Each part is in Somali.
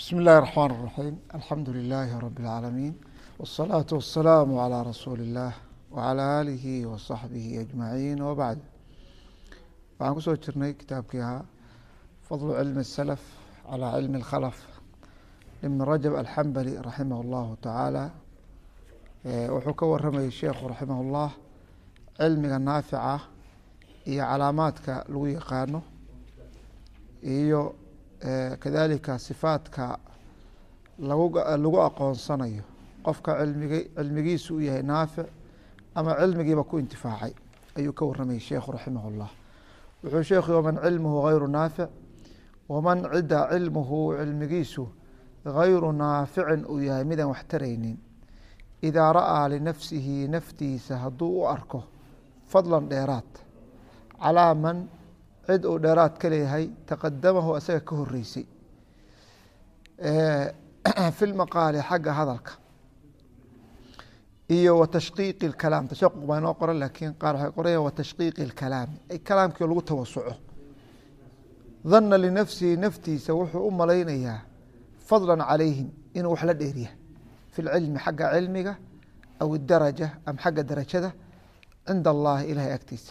بسم الله الرحمن الرحيم الحمد لله رب العالمين والصلاة والسلام على رسول الله وعلى آله وصحبه أجمعين وبعد. waxaan kusoo jirnay kitaabkii ahaa fadlu cilmi السلف calى cilmi الkhlف ibn rajab alxambali raximah اllahu tacaala. wuxuu ka waramayay sheekhu raximah اllah cilmiga naafica iyo calaamaadka lagu yaqaano iyo kadalika sifaadka lagu aqoonsanayo qofka cilmigiisu u yahay naafic ama cilmigiiba ku intifaacay ayuu ka waramayay sheekhu raximah اllah. wuxuu sheekhu waman cilmuhu hayru naafic waman cida cilmuhu cilmigiisu hayru naaficin uu yahay midaan wax taraynin idaa ra'aa linafsihi naftiisa hadduu u arko fadlan dheeraad calaa man cid uu dheeraad ka leeyahay taqadamahu asaga ka horeysay fi lmaqaali xagga hadalka iyo wa tashqiiqi اkalaam. tashaquq baa inoo qoran laakiin qaar waxay qoraya wa tashqiiqi اkalaami ay kalaamkii lagu tawasuco. dana linafsihi naftiisa wuxuu u malaynayaa fadla calayhim inuu wax la dheeriya fi lcilmi xagga cilmiga aw daraja ama xagga darajada cinda allahi ilahay agtiisa.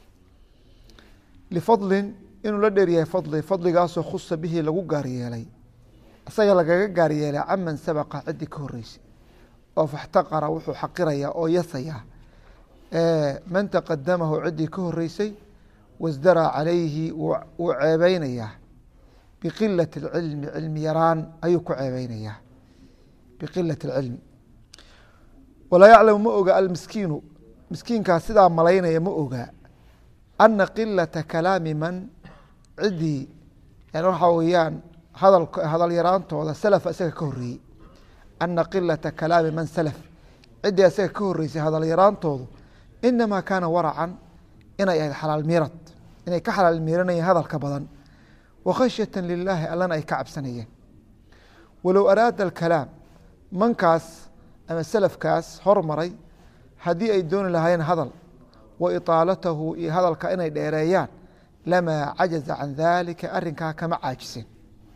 lifadlin inuu la dheeryahay fadligaasoo khusa bihi lagu gaaryeelay isaga lagaga gaaryeelay caman sabaqa ciddii ka horeysay oo faxtaqara wuxuu xaqirayaa oo yasayaa man taqadamahu ciddii ka horeysay wasdaraa calayhi wuu ceebeynayaa biqilati اlcilmi cilmi yaraan ayuu ku ceebeynayaa biqilati اlcilmi. walaa yaclamu ma oga almiskiinu miskiinkaas sidaa malaynaya ma ogaa ana qilata kalaami man ciddii waxaa weyaan hadal yaraantooda salaf isaga ka horeeyey. ana qilata kalaami man salaf ciddii isaga ka horeysay hadal yaraantoodu inamaa kaana waracan inay ahayd xalaal miirad inay ka xalaal miiranayeen hadalka badan wa khashyata lilaahi allana ay ka cabsanayeen. walow araada alkalaam mankaas ama salafkaas hormaray haddii ay dooni lahaayeen hadal wa itaalatahu iyo hadalka inay dheereeyaan lamaa cajaza can dalika arinkaa kama caajiseen.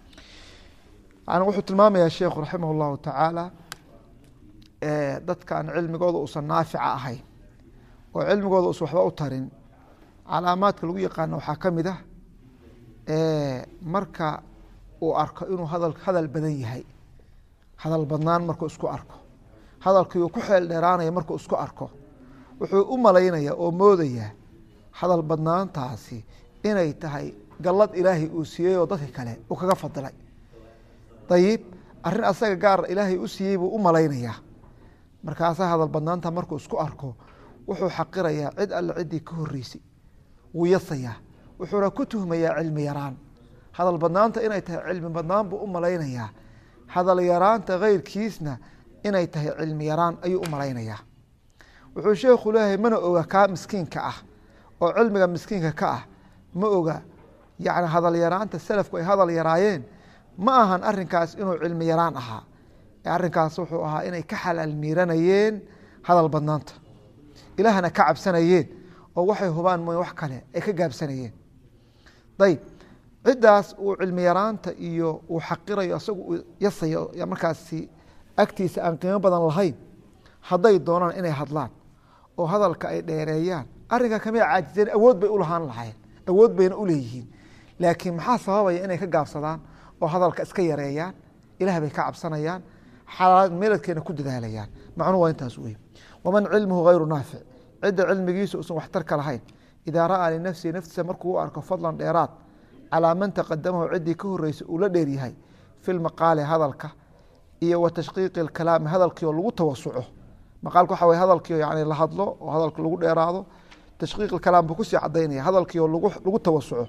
wuxuu tilmaamayaa sheekhu raximah اllahu tacaala dadka aan cilmigooda uusan naafica ahayn oo cilmigooda uusan waxba u tarin calaamaadka lagu yaqaano waxaa ka mid ah marka uu arko inuu hadal badan yahay hadal badnaan markuu isku arko hadalkii uu ku xeel dheeraanaya markuu isku arko wuxuu u malaynaya oo moodayaa hadal badnaantaasi inay tahay gallad ilaahay uu siiyey oo dadka kale uu kaga fadilay. ayib arrin asaga gaar ilaahay u siiyey buu u malaynayaa markaasaa hadal badnaanta markuu isku arko wuxuu xaqirayaa cid alle ciddii ka horeysay wuu yasayaa wuxuuna ku tuhmayaa cilmi yaraan. hadal badnaanta inay tahay cilmi badnaan buu u malaynayaa hadal yaraanta keyrkiisna inay tahay cilmi yaraan ayuu u malaynayaa. wuxuu sheekhu leeyahay mana oga kaa miskiinka ah oo cilmiga miskiinka ka ah ma oga yani hadal yaraanta salafku ay hadal yaraayeen ma ahan arinkaas inuu cilmi yaraan ahaa arinkaas wuxuu ahaa inay ka xalaal miiranayeen hadal badnaanta ilaahna ka cabsanayeen oo waxay hubaan mooye wax kale ay ka gaabsanayeen. ayb ciddaas uu cilmi yaraanta iyo uu xaqirayo isagu uu yasayo markaasi agtiisa aan qiimo badan lahayn hadday doonaan inay hadlaan oo hadalka ay dheereeyaan arrinka kamay caajiseen awood bay u lahaan lahayn awood bayna u leeyihiin laakiin maxaa sababaya inay ka gaabsadaan oo hadalka iska yareeyaan ilaah bay ka cabsanayaan xalaal meeladkeena ku dadaalayaan. macnuhu waa intaas wey. waman cilmuhu hayru naafic cidda cilmigiisa usan waxtarka lahayn idaa ra'aa linafsihi naftiisa markuu u arko fadlan dheeraad calaa man taqadamahu ciddii ka horeysay uu la dheeryahay fi lmaqaali hadalka iyo wa tashqiiqi اkalaami hadalkii oo lagu tawasuco. maqaalka waxa wey hadalkii yani la hadlo oo hadalka lagu dheeraado. tashqiiq kalaam buu kusii cadaynaya hadalkii oo lagu tawasuco.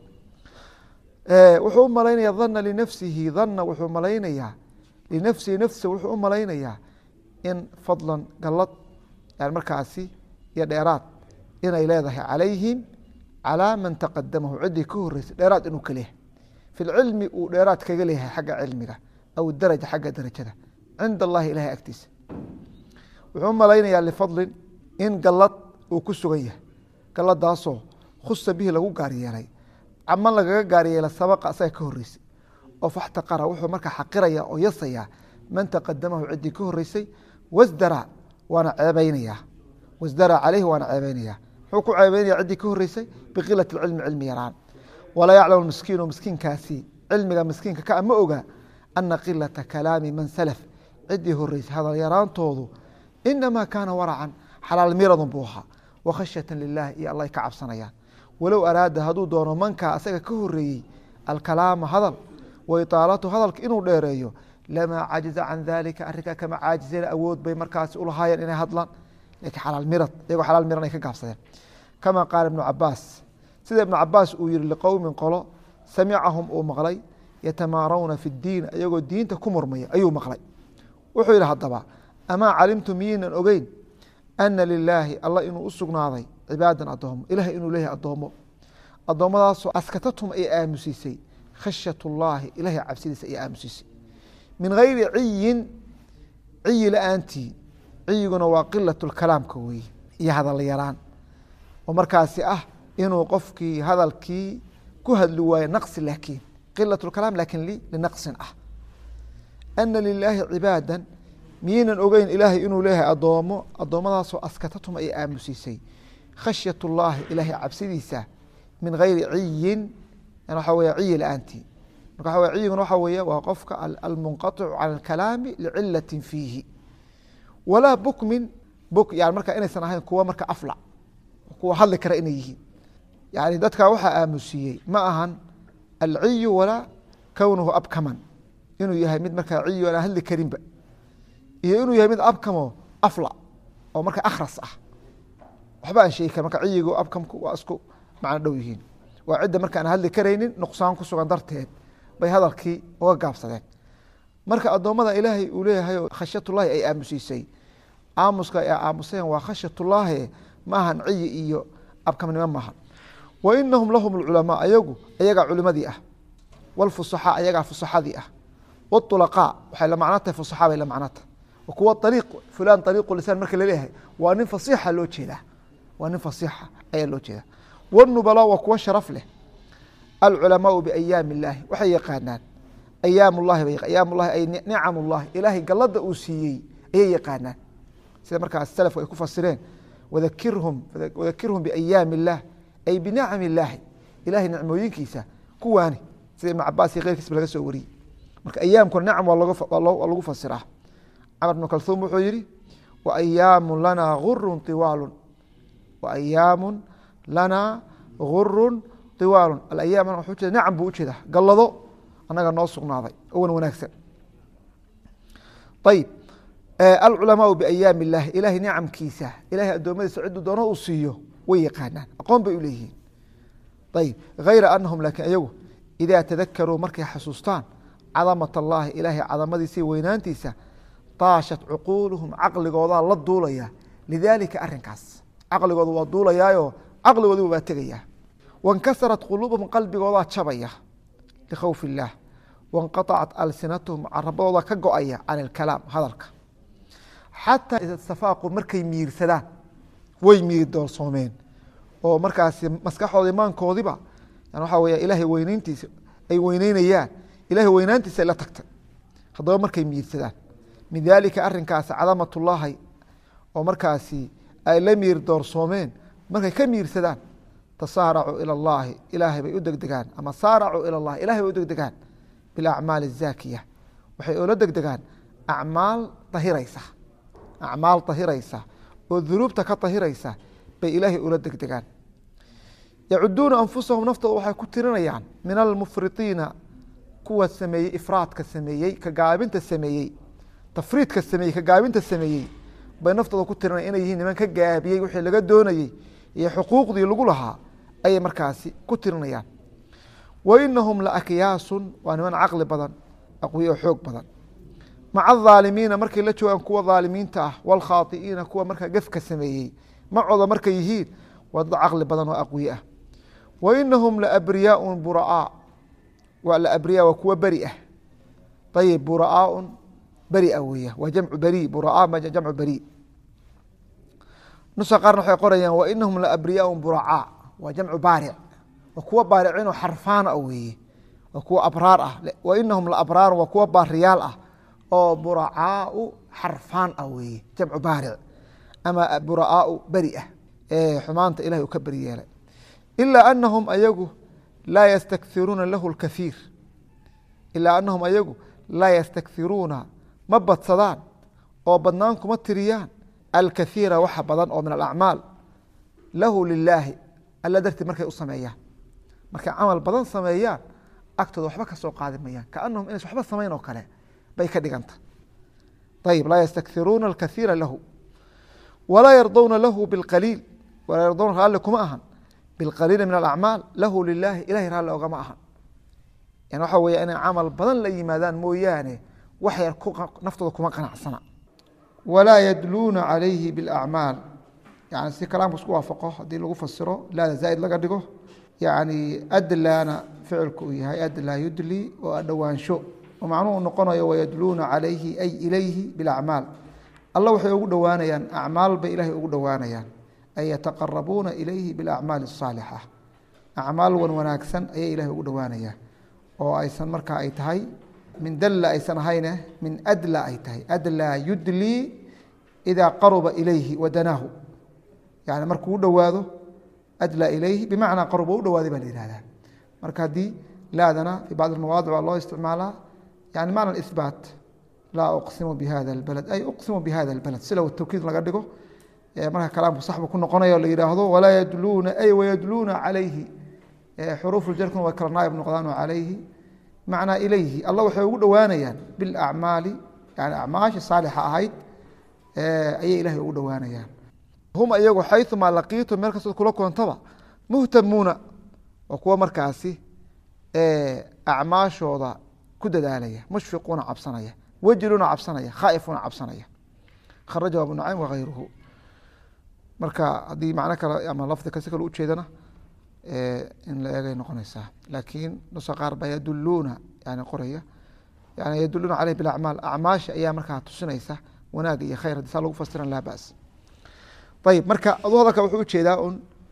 wuxuu u malaynaya dana linafsihi dana wuxuu malaynayaa linafsihi naftiisa wuxuu u malaynayaa in fadlan gallad yani markaasi iyo dheeraad inay leedahay calayhim calaa man taqadamahu ciddii ka horeysay dheeraad inuu ka leeyahay fi lcilmi uu dheeraad kaga leeyahay xagga cilmiga aw daraja xagga darajada cinda allahi ilahay agtiisa. wuxuu u malaynayaa lifadlin in gallad uu ku sugan yahay galladaasoo khusa bihi lagu gaar yeelay caman lagaga gaaryeela sabaqa asaga ka horeysay oo faxtaqara wuxuu markaa xaqiraya oo yasaya man taqadamahu ciddii ka horeysay wasdara waana ceebeynaya wasdara caleyhi waana ceebeynaya muxuu ku ceebeynaya ciddii ka horeysay biqilati cilmi cilmi yaraan walaa yaclamu miskiinu miskiinkaasi cilmiga miskiinka ka ma oga ana qilata kalaami man salaf ciddii horeysay hadal yaraantoodu inamaa kaana waracan xalaal miradun buu ahaa wakhashyata lilahi iyo alla ka cabsanayaan walow araada hadduu doono mankaa asaga ka horeeyey alkalaama hadal wa itaalatu hadalka inuu dheereeyo lamaa cajiza can dalika arrinkaa kama caajizeen awood bay markaasi ulahaayeen inay hadlaan lakiin xalaal mirad iyagoo xalaal miran ay ka gaabsadeen kama qaala ibnu cabaas sida ibnu cabaas uu yihi liqowmin qolo samicahum uu maqlay yatamaarawna fi اdiin iyagoo diinta ku murmaya ayuu maqlay wuxuu yihi haddaba amaa calimtu miyaynan ogeyn ana lilaahi alla inuu u sugnaaday cibaadan adoomo ilahay inuu leeyahay adoomo addoommadaasoo askatatum ay aamusiisay khashyat اllaahi ilahay cabsidiisa ay aamusiisay min gayri ciyin ciyi la-aantii ciyiguna waa qilat kalaamka weeye iyo hadal yaraan oo markaasi ah inuu qofkii hadalkii ku hadli waayo naqsi laakiin qilat kalaam laakiin linaqsin ah ana lilaahi cibaadan miyaynan ogeyn ilaahay inuu leeyahay adoomo addoommadaasoo askatatum ay aamusiisay khashyat اllaahi ilaahay cabsidiisa min gayri ciyin waxa wey ciyi la-aantii marka waxa ciyiguna waxa weeye waa qofka almunqaطicu can alkalaami licilatin fiihi walaa bukmin yani marka inaysan ahayn kuwa marka aflac kuwa hadli kara inay yihiin yani dadka waxaa aamusiiyey ma ahan alciyu walaa kownuhu abkaman inuu yahay mid markaa ciyi aan hadli karinba iyo inuu yahay mid abkamo aflac oo marka akhras ah waxba aan sheegi karin marka ciyigu abkamku waa isku macno dhow yihiin waa cidda marka aan hadli karaynin nuqsaan ku sugan darteed bay hadalkii uga gaabsadeen marka addoommada ilaahay uu leeyahay oo khashyatullaahi ay aamusiisay aamuska ay aamuseen waa khashyatullaahi maahan ciyi iyo abkamnimo maaha wa inahum lahum alculamaa ayagaa culimadii ah wاlfusaxaa ayagaa fusaxadii ah wاطulaqaa waxay la macno tahay fusaxaa bay la macno tahay kuwa ariiq fulan ariiqu lisaan marka laleeyahay waa nin fasiixa loo jeedaa waa nin fasiixa ayaa loo jeedaa wاnubala waa kuwa sharaf leh alculamaau biayaami اllaahi waxay yaqaanaan ayaam llahi ayaam llahi ay nicam اllahi ilaahay galada uu siiyey ayay yaqaanaan sida markaas salafku ay ku fasireen wadakirhum biayaami اllah ay binicam illaahi ilahay nicmooyinkiisa kuwaani sida ibnu cabaas iyo keyrkiisba laga soo wariyey marka ayaamkuna nicam waa lagu fasiraa camr bnu kalhuum wuxuu yihi waayaamu lanaa gurun iwaalu waayaamu lanaa gurun iwaalu alayaam wuxuu jeeda nicam buu ujeeda gallado annaga noo sugnaaday oo wan wanaagsan ayib alculamaau biayaami illaahi ilahay nicamkiisa ilahay addoommadiisa ciduu doono uu siiyo way yaqaanaan aqoon bay u leeyihiin ayib hayra anahum laakiin ayagu idaa tadakaruu markay xasuustaan cadamat allaahi ilaahay cadamadiisa iyo weynaantiisa taashat cuquuluhum caqligoodaa la duulaya lidaalika arinkaas caqligooda waa duulayaayo caqligoodiba waa tegayaa wainkasarat quluubuhum qalbigoodaa jabaya likhawf illaah wainqaacat alsinatuhum carabadooda ka go-aya can alkalaam hadalka xataa ida stafaaquu markay miirsadaan way miiri doorsoomeen oo markaasi maskaxoodii maankoodiba waxaa wey ilaahay weyneyntiisa ay weyneynayaan ilahay weynaantiisa ay la tagtay haddaba markay miirsadaan min daalika arinkaasi cadamatullaahi oo markaasi ay la miir doorsoomeen markay ka miirsadaan tasaaracuu ila allaahi ilaahay bay u degdegaan ama saaracuu ila llahi ilahay bay u degdegaan bilacmaali azaakiya waxay oola degdegaan acmaal tahiraysa oo dunuubta ka tahiraysa bay ilaahay ula degdegaan yacuduuna anfusahum naftooda waxay ku tirinayaan min almufriiina kuwa sameeyey ifraadka sameeyey ka gaabinta sameeyey tafriidka sameeyey ka gaabinta sameeyey bay naftooda ku tirinaya inay yihiin niman ka gaabiyey wixii laga doonayey iyo xuquuqdii lagu lahaa ayay markaasi ku tirinayaan wa inahum la akyaasun waa niman caqli badan aqwiye oo xoog badan maca aaalimiina markay la joogaan kuwa aalimiinta ah wاlkhaai'iina kuwa markaa gefka sameeyey macooda markay yihiin waa dad caqli badan oo aqwiye ah wa inahum laabriyaau buraaa waa laabriya waa kuwa beri ah ayib buraaun beria weya waa jamcu beri buraa jamcu beri nusa qaarna waxay qorayaan wa inahum laabriyaau buracaa waa jamcu baaric waa kuwa baariciinoo xarfaana weeye waa kuwa abraar ah wainahum laabraar waa kuwa baariyaal ah oo buracaau xarfaan ah weeye jamcu baaric ama buracaau beri ah xumaanta ilahay uu ka beri yeelay ilaa anahum ayagu laa yastakhiruuna lahu lkaiir ilaa anahum ayagu laa yastakhiruuna ma badsadaan oo badnaan kuma tiriyaan alkaiira waxa badan oo min alacmaal lahu lilaahi alla dartii markay u sameeyaan markay camal badan sameeyaan agtooda waxba ka soo qaadi mayaan kaanahum inays waxba samayn oo kale bay ka dhiganta ayib laa yastakhiruuna alkaiira lahu walaa yardowna lahu biاlqaliil walaa yardowna raalli kuma ahan biاlqaliili min alacmaal lahu lilaahi ilahay raalli ogama ahan yani waxa weeye inay camal badan la yimaadaan mooyaane wax yar naftooda kuma qanacsana walaa yadluuna calayhi biاlacmaal yani si kalaamku isku waafaqo haddii lagu fasiro laada zaaid laga dhigo yani adlaana ficilku uu yahay adlaa yudli oo adhowaansho oo macnuhu noqonayo wayadluuna calayhi ay ilayhi biاlacmaal alla waxay ugu dhowaanayaan acmaal bay ilahay ugu dhowaanayaan ay yataqarabuuna ilayhi biاlacmaali الsaalixa acmaal wan wanaagsan ayay ilahay ugu dhowaanayaan oo aysan markaa ay tahay min dalla aysan ahayne min adla ay tahay adlaa yudlii idaa qaruba ilayhi wadanaahu yani markuu u dhowaado adlaa ilayhi bimacnaa qaruba u dhowaaday baa la yihahdaa marka haddii laadana fii bacd almawaadic waa loo isticmaalaa yani macna ihbaat laa uqsimu bihada اlbalad ay uqsimu bihada اlbalad sila tawkiid laga dhigo marka kalaamku saxbu ku noqonayo la yidhaahdo walaa yadluuna ay wayadluuna calayhi xuruufu jarkuna way kala naaib noqdaano calayhi macnaa ilayhi alla waxay ugu dhowaanayaan bilacmaali yani acmaasha saalixa ahayd ayay ilahay ugu dhowaanayaan hum iyagu xayumaa laqiitum meel kastood kula koontaba muhtamuuna waa kuwa markaasi acmaashooda ku dadaalaya mushfiquuna cabsanaya wajiluuna cabsanaya khaa'ifuuna cabsanaya kharajahu abu nucaym wagayruhu marka haddii macno kale ama lafdi kasi kale ujeedana in la eegay noqonaysaa laakiin nusa qaar baa yaduluuna yani qoraya yani yaduluuna caleyh bilacmaal acmaasha ayaa markaa tusinaysa wanaag iyo khayr hadii saa lagu fasiran laa bas ayib marka aduu hadalka wuxuu ujeedaa un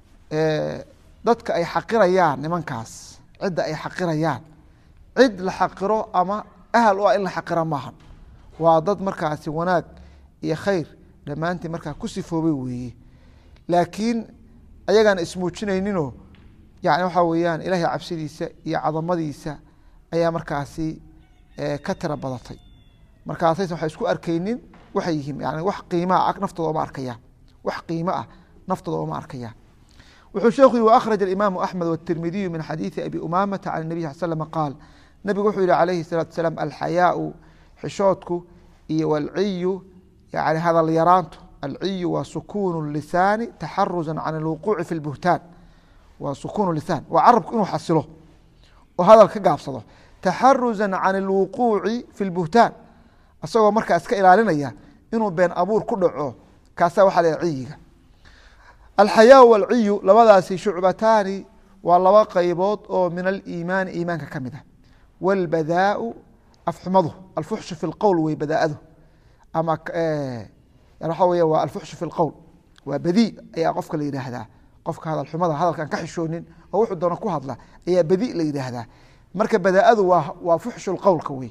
dadka ay xaqirayaan nimankaas cidda ay xaqirayaan cid la xaqiro ama ahal u ah in la xaqira maahan waa dad markaasi wanaag iyo khayr dhammaantii markaa ku sifoobay weeye laakiin ayagaan ismuujinayninoo yani waxaa weeyaan ilaahay cabsidiisa iyo cadamadiisa ayaa markaasi ka tira badatay markaasaysan waxay isku arkaynin waxay yihiin yani wax qiimaa naftooda oma arkayaan wax qiimo ah naftooda oma arkayaan wuxuu sheekhu yihi waأkhraج الimaamu أحmed والtirmidiyu min xadiiثi abi umamata can النabiy sal slm qaal nabigu wuxuu yihi calayhi الsalatu wasalaam alxayaau xishoodku iyo walciyu yani hadal yaraantu alciyu waa sukuun lisaani taxaruza can اlwuquuci fi اlbuhtaan waa sukuun lisaan waa carabku inuu xasilo oo hadal ka gaabsado taxaruza can اlwuquuci fi اlbuhtaan isagoo markaa iska ilaalinaya inuu been abuur ku dhaco kaasaa waxa la ciyiga alxayaa walciyu labadaasi shucbataani waa laba qaybood oo min aliimaani iimaanka ka mid ah walbadaau afxumadu alfuxshu fi lqowl wey badaadu ama waxa wey waa alfuxshu fi lqowl waa badii ayaa qofka la yidhaahdaa qofka hadal xumada hadalkaan ka xishoonin oo wuxuu doona ku hadla ayaa badi la yidhaahdaa marka badaadu waa fuxshu lqowlka wey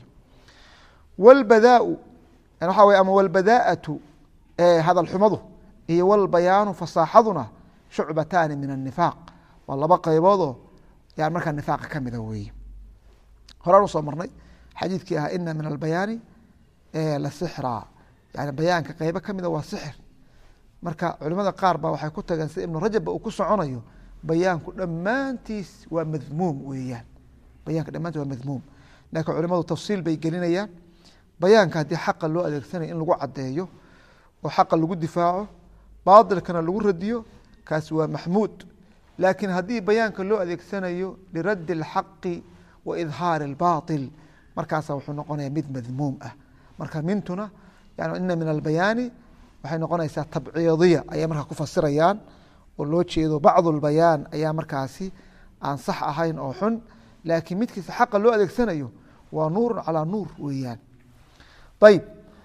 walbadaau waxa wey ama walbadaatu hadal xumadu iyo walbayaanu fasaaxaduna shucbataani min الnifaaq waa laba qayboodoo yan markaa nifaaqa ka mida weeye horaan usoo marnay xadiidkii ahaa ina min albayaani la sixra yani bayaanka qeybo kamida waa sixir marka culimada qaar ba waxay ku tageen sida ibnu rajabba uu ku soconayo bayaanku dhammaantiis waa madmuum weeyaan bayaanka dhammaantiis waa madmuum laakiin culimadu tafsiil bay gelinayaan bayaanka haddii xaqa loo adeegsanayo in lagu caddeeyo oo xaqa lagu difaaco baailkana lagu radiyo kaasi waa maxmuud laakiin haddii bayaanka loo adeegsanayo liraddi اlxaqi wa idhaari اlbaطil markaasa wuxuu noqonaya mid madmuum ah marka mintuna yani ina min albayaani waxay noqonaysaa tabciidiya ayay markaa ku fasirayaan oo loo jeedo bacdu اlbayaan ayaa markaasi aan sax ahayn oo xun laakiin midkiisa xaqa loo adeegsanayo waa nuurun calaa nuur weeyaan ayb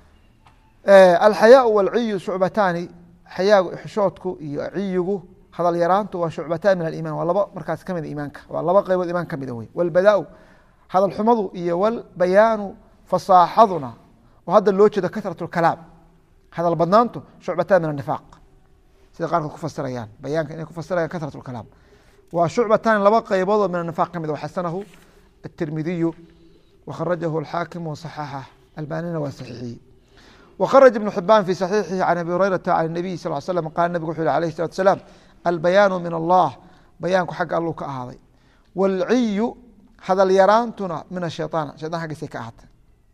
alxayaau walciyu shucbataani xayaagu xishoodku iyo ciyigu hadal yaraantu waa shucbataan min aliiman waa laba markaas kamida iimaanka waa laba qaybood iimaan kamida wey walbadaau hadal xumadu iyo walbayaanu fasaaxaduna oo hadda loo jeedo kasrat اkalaam hadal badnaantu shucbataan min الnifaaq sida qaarkood ku fasirayaan bayaanka inay ku fasirayaan kasrat اkalaam waa shucbataan laba qaybood oo min الnifaaq kamid xasanahu التirmidiyu وkharajahu الxaakim وصaxaxah albanina waa saxiixiyey وkhرج بن حبان في صحيiحihi عن أبي هريرة عن النبي صلى اه علي وسلم qال نبgu وxu عليه الصلاة وسلام البيان من الله bayaanku xagga alluu ka ahaaday والciyu hadal yaraantuna min الشhayطاan shayطan xaggiisay ka ahaatay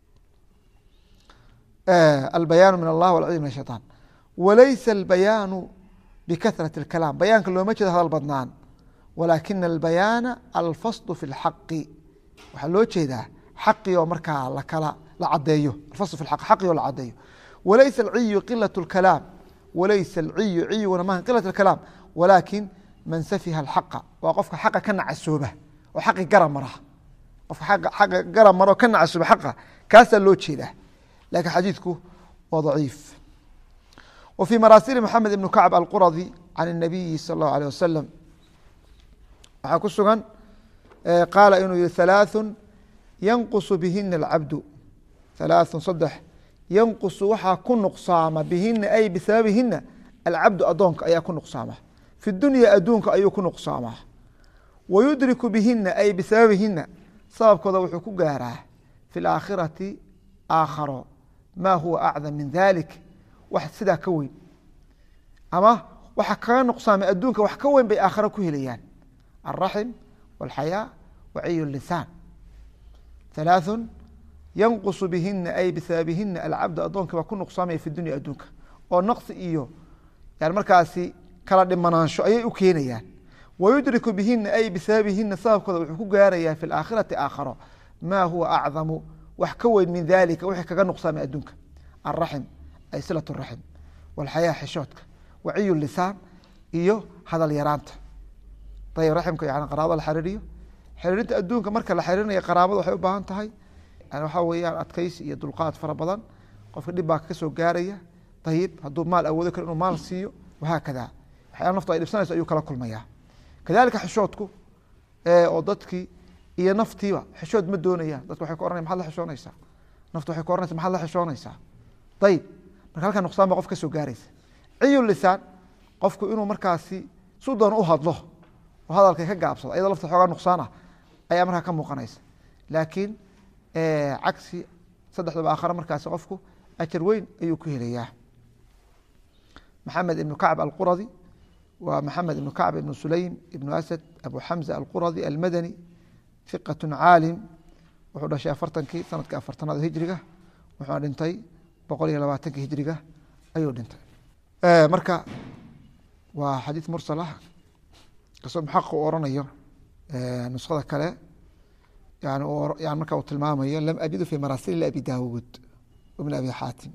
البيان من الله والciyu min الشhayطاan walaysa البيان بkaثرة الكلام bayaanka looma jeedo hadal badnaan ولakina البياana الفصل في الحaqi waxaa loo jeedaa xaqi oo markaa la cadeeyo الفصل في الحق xaqi oo la cadeeyo walaysa الciyu qilaة الكلام walaysa الciyu ciyiguna maha qilaة الكلام walakin man safiha الxaqa waa qofka xaqa ka nacasooba oo xaqi gara mara qofka xaqa gara mara oo ka nacasooba xaqa kaasaa loo jeedaa lakin xadiidku waa ضaciif و في maraasil محamed iبن كacب الquradi عan النabiyi salى الlaه عليه wasaلم waxaa ku sugan qaala inuu yihi ثaلaaث yanqus bihina الcabdu ثaلaaث saddex yanqusu waxaa ku nuqsaama bihina ay bisababihina alcabdu adoonka ayaa ku nuqsaama fi dunya adduunka ayuu ku nuqsaamaa wayudriku bihina ay bisababihina sababkooda wuxuu ku gaaraa fi اlaakhirati aakharo maa huwa acdam min dalik wax sidaa ka weyn ama waxa kaga nuqsaamay adduunka wax ka weyn bay aakharo ku helayaan alraxim wاlxayaa waciy lisaan ثaلaaث yanqusu bihina ay bisababihina alcabdu adoonka baa ku nuqsaamaya fi dunya adduunka oo naqsi iyo yani markaasi kala dhimanaansho ayay u keenayaan wayudriku bihina ay bisababihina sababkooda wuxuu ku gaarayaa fi اlaakhirati aakharo maa huwa acdamu wax ka weyn min dalika wixii kaga nuqsaamay adduunka alraxim ay silaة الraxim wاlxayaa xishoodka waciy lisaan iyo hadal yaraanta ayb raximka yani qaraabada la xariiriyo xiriirinta adduunka marka la xiriirinayo qaraabada waxay u baahan tahay yani waxaa weeyaan adkaysi iyo dulqaad fara badan qofka dhib baa ka soo gaaraya ayib hadduu maal awoodo karo inuu maal siiyo wahaakada waxyaala naftu ay dhibsanayso ayuu kala kulmaya kadalika xishoodku oo dadkii iyo naftiiba xishood ma doonayaan dadka waxay ku oranaya maxaad la xishoonaysaa naftu waxay ku oranaysa maxaad la xishoonaysaa ayib marka halkaa nuqsaan baa qof ka soo gaaraysa ciyu lisaan qofku inuu markaasi su doon u hadlo oo hadalkay ka gaabsado ayadoo lafta xoogaa nuqsaan ah ayaa markaa ka muuqanaysa laakiin cagsi saddexdaba aakhare markaasi qofku ajar weyn ayuu ku helayaa maxamed ibnu kacb alquradi waa maxamed ibnu kacb ibnu sulaym ibnu asad abu xamza alquradi almadani fiqat caalim wuxuu dhashay afartankii sanadka afartanaad hijriga wuxuuna dhintay 120 hijriga ayuu dhintay marka waa xadiid mursal ah kasoo muxaqiq u oranayo nuskhada kale yani marka uu tilmaamayo lam ajidu fi maraasil abi daawuud ibn abi xaatim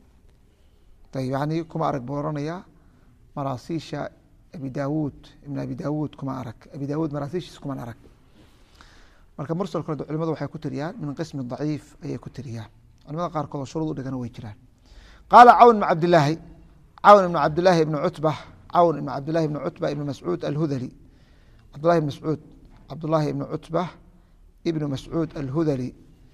ayb yani kuma arag buu oranayaa maraasiisha abi daawuud ibn abi daawuud kuma arag abi daawuud maraasiishiisa kuman arag marka mursal kale culimadu waxay ku tiriyaan min qismi daciif ayay ku tiriyaan culimada qaarkood oo shuruud u dhigana way jiraan qaala cawn ibn cabdilaahi ibn cutba cawn ibn cabdillahi ibn cutba ibn mascuud alhudali cabdullahi ibn cutba ibn mascuud alhudali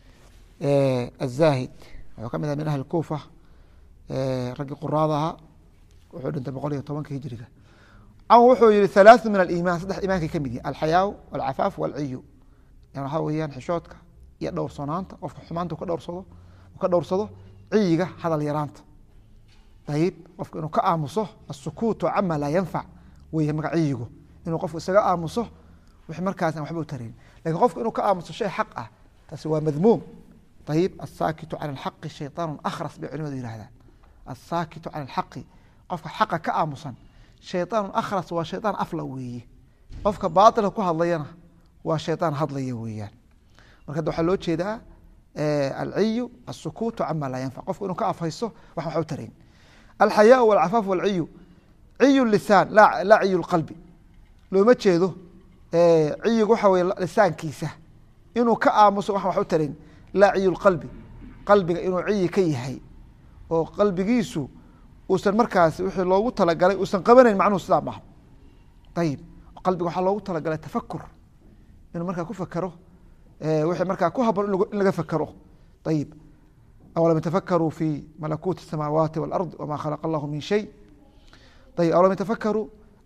aلzahid wuxuu ka mid aha min ahli kuufa raggii quraadaha wuxuu dhintay 110 hijriga cawn wuxuu yihi ثaلaaث min aliman saddex imaankay ka mid yihin alxayaa wاlcafaaf wاlciyu yani waxaa weeyaan xishoodka iyo dhowrsanaanta qofka xumaanta ka dhowrsado ciyiga hadal yaraanta ayib qofka inuu ka aamuso asukuutu cama laa yanfac wey marka ciyigu inuu qofku isaga aamuso wix markaasna waxba u tarayn lakin qofku inuu ka aamuso shay xaq ah taasi waa madmuum ayib asaakitu cala alxaqi shayطaanu akhras bay culimadu yihahdaan asaakitu cala alxaqi qofka xaqa ka aamusan shayطaanu akhras waa shayطaan afla weeye qofka baatilka ku hadlayana waa shayطaan hadlaya weeyaan marka waxaa loo jeedaa alciyu asukuutu cama laa yanfac qofku inuu ka afhayso wax u tarayn alxayaa wاlcafaaf wاlciyu ciyu lisaan laa ciyu qalbi looma jeedo ciyigu waxa wey lisaankiisa inuu ka aamuso wax u tarayn laa ciyu qalbi qalbiga inuu ciyi ka yahay oo qalbigiisu uusan markaasi wixii loogu talagalay uusan qabanayn macnuhu sidaa maaha ayib qalbiga waxaa loogu talagalay tafakur inuu markaa ku fakero wixii markaa ku haboon in laga fakero. ayib awalam yatafakkaruu fi malakuuti الsamaawaati wاlarض wama khalaqa allahu min shay. ayib awalam yatafakkaruu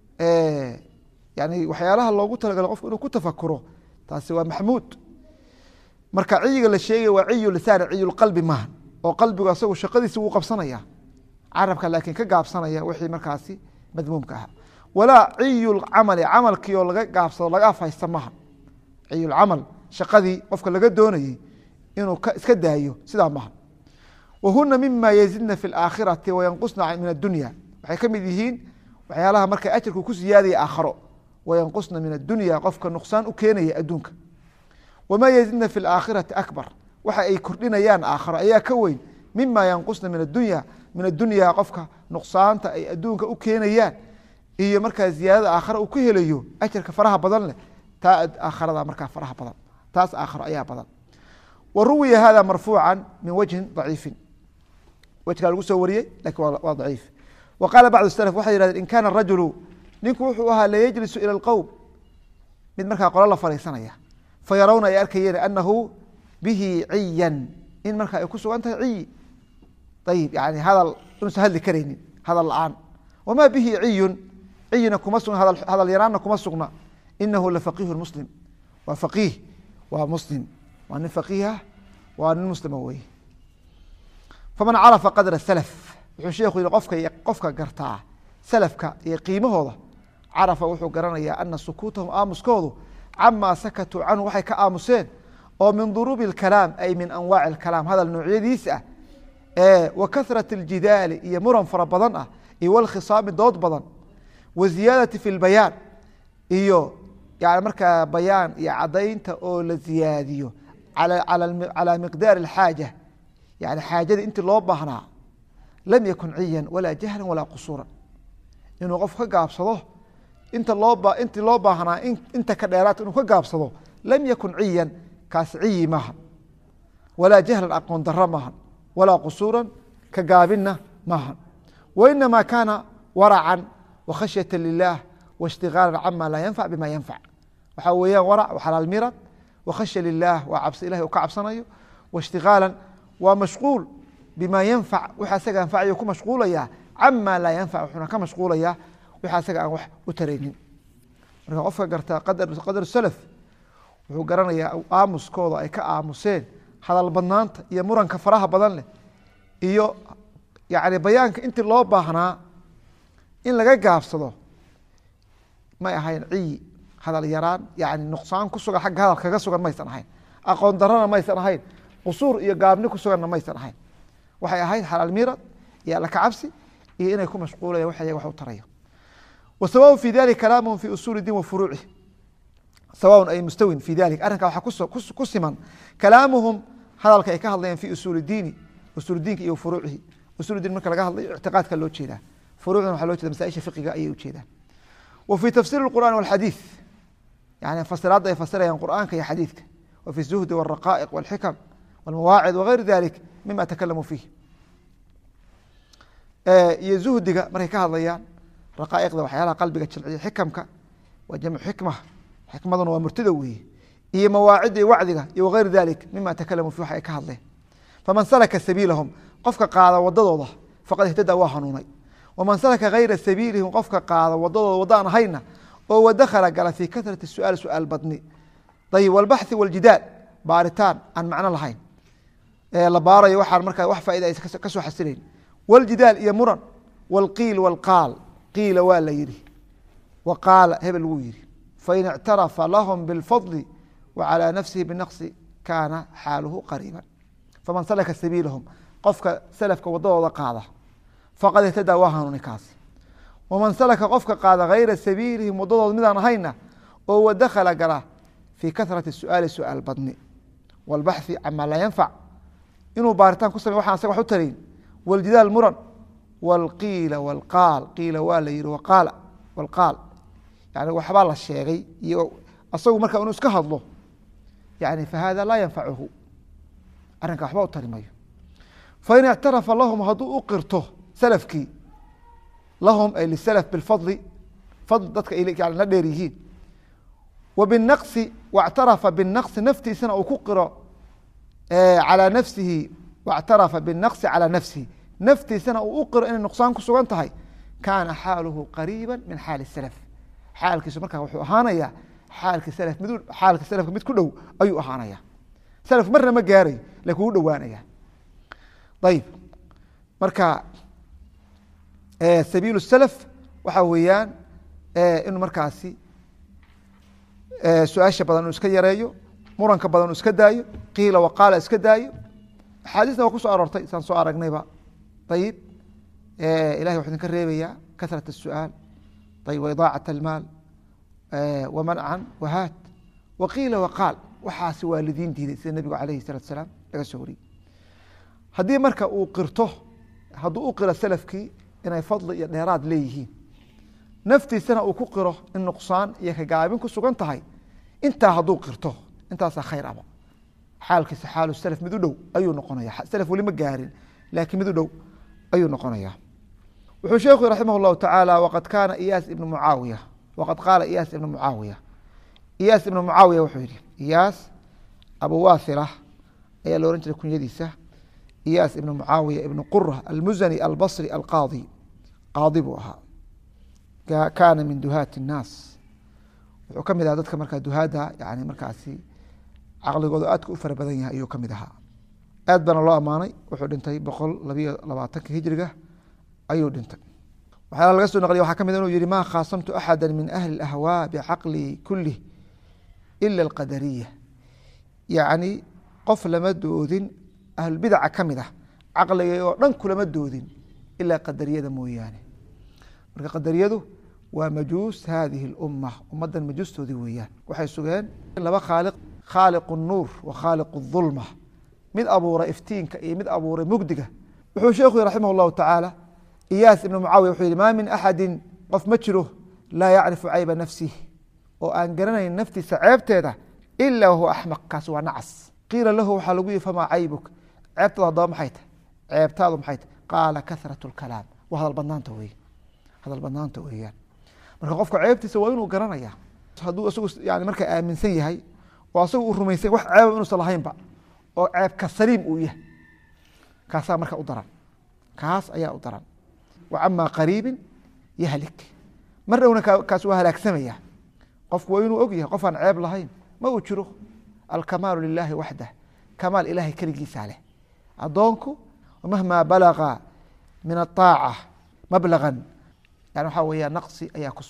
yani waxyaalaha loogu talagalo qofku inuu ku tafakuro taasi waa maxmuud. marka ciyiga la sheegay waa ciyu lisaan ciyu lqalbi maaha oo qalbigu asagu shaqadiisi wuu qabsanaya carabka laakiin ka gaabsanaya wixii markaasi madmuumka ahaa. walaa ciyu lcamali camalkii oo laga gaabsado laga afhaysta maaha. ciyu lcamal shaqadii qofka laga doonayey inuu iska daayo sidaa maaha. wahuna mima yazidna fi اlaakhirati wayanqusna min addunya waxay ka mid yihiin waxyaalaha marka ajarku ku siyaadaya aakharo wayanqusna min addunya qofka nuqsaan u keenaya adduunka. wma yazidna fi اlaakhirati akbar waxa ay kordhinayaan aakharo ayaa ka weyn mima yanqusna min addunya qofka nuqsaanta ay adduunka u keenayaan iyo markaa ziyaadada aakhara uu ku helayo ajarka faraha badan leh taa aakharada markaa faraha badan taas aakharo ayaa badan. wa ruwiya hada marfuuca min wajhin daciifin wejkaa lagu soo wariyey lakin waa daciif. wa qaala bacdu salaf waxay yihahdeen in kaana rajulu ninku wuxuu ahaa layajlisu ila اlqowm mid markaa qolo la fariisanaya fayarawna ay arkayeen anahu bihi ciyan in markaa ay ku sugan tahay ciyi. ayib yani hadal inuusan hadli karaynin hadal la-aan. wamaa bihi ciyun ciyina kuma sugna hadal yaraanna kuma sugna inahu lafaqiihu muslim waa faqiih waa muslim waa nin faqiihah waa nin muslima wey. faman carafa qadra salaf wuxuu sheekhu yihi qofka gartaa salafka iyo qiimahooda carafa wuxuu garanayaa ana sukuutahum aamuskoodu camaa sakatuu canhu waxay ka aamuseen oo min duruubi اkalaam ay min anwaaci اkalaam hadal noocyadiis ah wa kahrat اljidaali iyo muran fara badan ah iyo wlkhisaami dood badan wa ziyaadati fi اlbayaan iyo yani markaa bayaan iyo cadaynta oo la ziyaadiyo calى miqdaari اxaaja yani xaajadii intii loo baahnaa lam yakun ciyan walaa jahlan walaa qusuuran inuu qof ka gaabsado intii loo baahnaa inta ka dheeraata inuu ka gaabsado lam yakun ciyan kaas ciyi maaha walaa jahlan aqoon daro maaha walaa qusuuran ka gaabinna maaha. wainamaa kaana waracan wakhashyata lilah waاshtigaalan cama laa yanfac bima yanfac waxaa weeyaan warac xalaal mirad wakhashya lilah waa cabsi ilahay u ka cabsanayo waاshtigaalan waa mashquul bima yanfac waxa asaga anfacayo ku mashquulaya cama laa yanfac wuxuuna ka mashquulaya wixii asaga aan wax u taraynin. marka qofka gartaa qadar salaf wuxuu garanayaa aamuskooda ay ka aamuseen hadal badnaanta iyo muranka faraha badan leh iyo yani bayaanka intii loo baahnaa in laga gaabsado may ahayn ciyi hadal yaraan yani nuqsaan ku sugan xagga hadal kaga sugan maysan ahayn aqoon darana maysan ahayn qusuur iyo gaabni ku suganna maysan ahayn waxay ahayd xalaal mirad iyo alla kacabsi iyo inay ku mashquulayan wax u tarayo. وسواء في ذلك كلامهم في أصول الدين وفروعه سواء أي مستوٍ في ذلك أرنك waxaa ku siman كلامهم hadalka ay ka hadlayaan في أصول الدين أصول الدينka iyo فروعه أصول الدين marka laga hadlayo اعتقاadka loo jeedaa فروعna waxaa loo jeeda masaaئisha فiqiga ayay ujeedaan. وفي تفسير القرآن والحديث يعني فsiraada ay fasirayaan قرآنka iyo xadيثka وفي الزهد والرقائق والحكم والمواعظ وغير ذلك مما تكلموا فيه iyo زهdiga markay ka hadlayaan raqaa'iqda waxyaalaha qalbiga jilciya xikamka waa jamcu xikma xikmaduna waa murtida weeye iyo mawaacidda iyo wacdiga iyo wagayr dalik mima takalamu fi waxa ay ka hadleen. faman salaka sabiilahum qofka qaada wadadooda faqad ihtada waa hanuunay waman salaka gayra sabiilihim qofka qaada wadadooda wadaan ahayna oo wadakhala gala fi kahrati su'aal su'aal badni ayib walbaxthi waljidaal baaritaan aan macno lahayn la baarayo waxaan markaa wax faa'iida ay ka soo xasilayn waljidaal iyo muran walqiil walqaal qiila waa la yihi wa qaala hebel wuu yihi fain اctarafa lahum biاlfadli wacalى nafsihi binaqsi kaana xaaluhu qariiba. faman salaka sabiilahum qofka salafka wadadooda qaada faqad ihtadaa waa hanuuni kaasi. waman salaka qofka qaada gayra sabiilihim wadadooda midaan ahayna oo wadakhala gala fii kahrati su'aali su'aal badni walbaxthi cama laa yanfac inuu baaritaan ku samey waxaan asaga wax u tarayn waljidaal muran wاlqiila wاlqaal qiila waa la yihi waqaala wاlqaal yani waxbaa la sheegay iyo asagu marka inuu iska hadlo yani fahada laa yanfacuhu arrinka waxba u tari mayo. fain اctarafa lahum hadduu u qirto salafkii lahum ay lisalaf bilfadli fadl dadka ay yani la dheer yihiin وبالنقص واعترف بالنقص naftiisana uu ku qiro calىa nafsihi واctarafa بالنaqصi calىa nafsihi naftiisana uu u qiro inay nuqsaan ku sugan tahay kaana xaaluhu qariiba min xaali الslf xaalkiisu markaa wuxuu ahaanaya xaalka slfka mid ku dhow ayuu ahaanaya slf marna ma gaarayo lakin u dhowaanaya ayb marka sabiil الslf waxa weeyaan inuu markaasi su-aasha badan uu iska yareeyo muranka badan uu iska daayo qiila waqaala iska daayo axaadiisna waa ku soo aroortay saan soo aragnayba ayib ilahay waxuu idinka reebaya kasrat الsu'aal ayb waidaacaة اlmaal wamancan wahaat waqiila waqaal waxaasi waa lidiin diiday sida nebigu alayhi الsalatu asalaam laga soo wariyey haddii marka uu qirto hadduu u qiro salafkii inay fadli iyo dheeraad leeyihiin naftiisana uu ku qiro in nuqsaan iyo kagaabin ku sugan tahay intaa hadduu qirto intaasaa khayr aba xaalkiisa xaalu salaf mid u dhow ayuu noqonaya salaf weli ma gaarin laakiin mid u dhow ayuu noqonaya wuxuu sheekhu raximah اllahu tacaala waqad kaana iyaas ibnu mucaawiya waqad qaala iyaas ibnu mucaawiya iyaas ibnu mucaawiya wuxuu yihi iyaas abu wathila ayaa la ohan jiray kunyadiisa iyaas ibnu mucaawiya ibnu qura almuzani albasri alqaadi qaadi buu ahaa kaana min duhaati الnaas wuxuu ka mid aha dadka markaa duhaada yani markaasi caqligooda aadka u fara badan yahay ayuu ka mid ahaa aad baana loo amaanay wuxuu dhintay 122 hijriga ayuu dhintay waxyaala laga soo naqliya waxaa ka mid inuu yihi ma khaasamtu axada min ahli اahwaa bicaqli kulih ila اlqadariya yacni qof lama doodin ahlulbidaca ka mid ah caqligay oo dhan kulama doodin ilaa qadariyada mooyaane marka qadariyadu waa majuus hadihi اlumma ummaddan majuustoodii weeyaan waxay sugeen laba khaaliq khaaliq الnuur wa khaaliq الظulma mid abuuray iftiinka iyo mid abuuray mugdiga wuxuu sheekhu yihi raximah اllahu tacaala iyaas ibnu mucaawiya wuxuu yihi maa min axadi qof ma jiro laa yacrifu cayba nafsih oo aan garanayn naftiisa ceebteeda ilaa wahuwa axmaq kaas waa nacas qiila lahu waxaa lagu yihi famaa caybuk ceebtaadu haddaba maxay tahy ceebtaadu maxay tahy qaala kahrat اlkalaam waa hadal badnaanta weeyaan marka qofka ceebtiisa waa inuu garanaya hadduu isagu yani markaa aaminsan yahay oo asagu u rumaysan wax ceeba inuusan lahaynba oo ceebka saliim uu yahay kaasaa marka u daran kaas ayaa u daran wa camaa qariibin yahlik mar dhowna kaas waa halaagsamaya qofku waa inuu og yahay qof aan ceeb lahayn ma uu jiro alkamaalu lilaahi waxdah kamaal ilaahay keligiisaa leh addoonku mahmaa balaga min aaaca mablagan yani waxaa weeya naqsi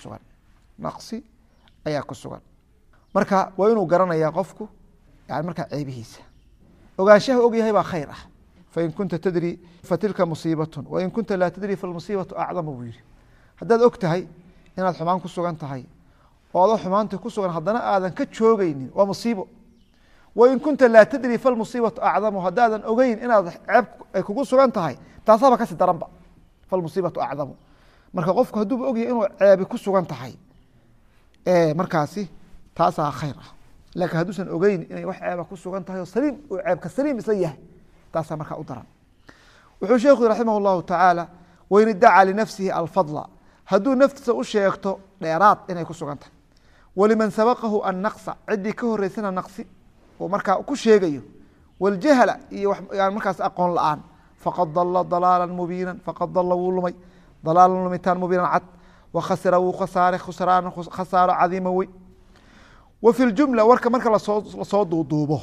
ayaa ku sugan marka waa inuu garanaya qofku yani markaa ceebihiisa ogaanshaha og yahay baa khayr ah fain kunta tadri fatilka musiibatun wain kunta laa tadri falmusiibatu acdamu buu yihi haddaad og tahay inaad xumaan ku sugan tahay oo adoo xumaanta ku sugan haddana aadan ka joogeynin waa musiibo wain kunta laa tadri falmusiibatu acdamu haddaadan ogeyn inaad ceeb ay kugu sugan tahay taasaaba kasi daranba falmusiibatu acdamu marka qofku hadduuba ogyahay inuu ceebi ku sugan tahay markaasi taasaa khayr ah laakiin hadduusan ogeyn inay wax ceeba ku sugan tahay oo saliim oo ceebka saliim isla yahay taasaa markaa u daran wuxuu sheekhu raximah اllahu tacaala wain idacaa linafsihi alfadla hadduu naftiisa u sheegto dheeraad inay ku sugan tahay waliman sabaqahu annaqsa ciddii ka horeysana naqsi oo markaa ku sheegayo waljahla iyo markaas aqoon la-aan faqad dala dalaala mubiina faqad dala wuu lumay dalaalan lumitaan mubiinan cad wakhasira wuu khasaaray khusraan khasaaro cadiima wey wa fi ljumla warka marka lasoo duuduubo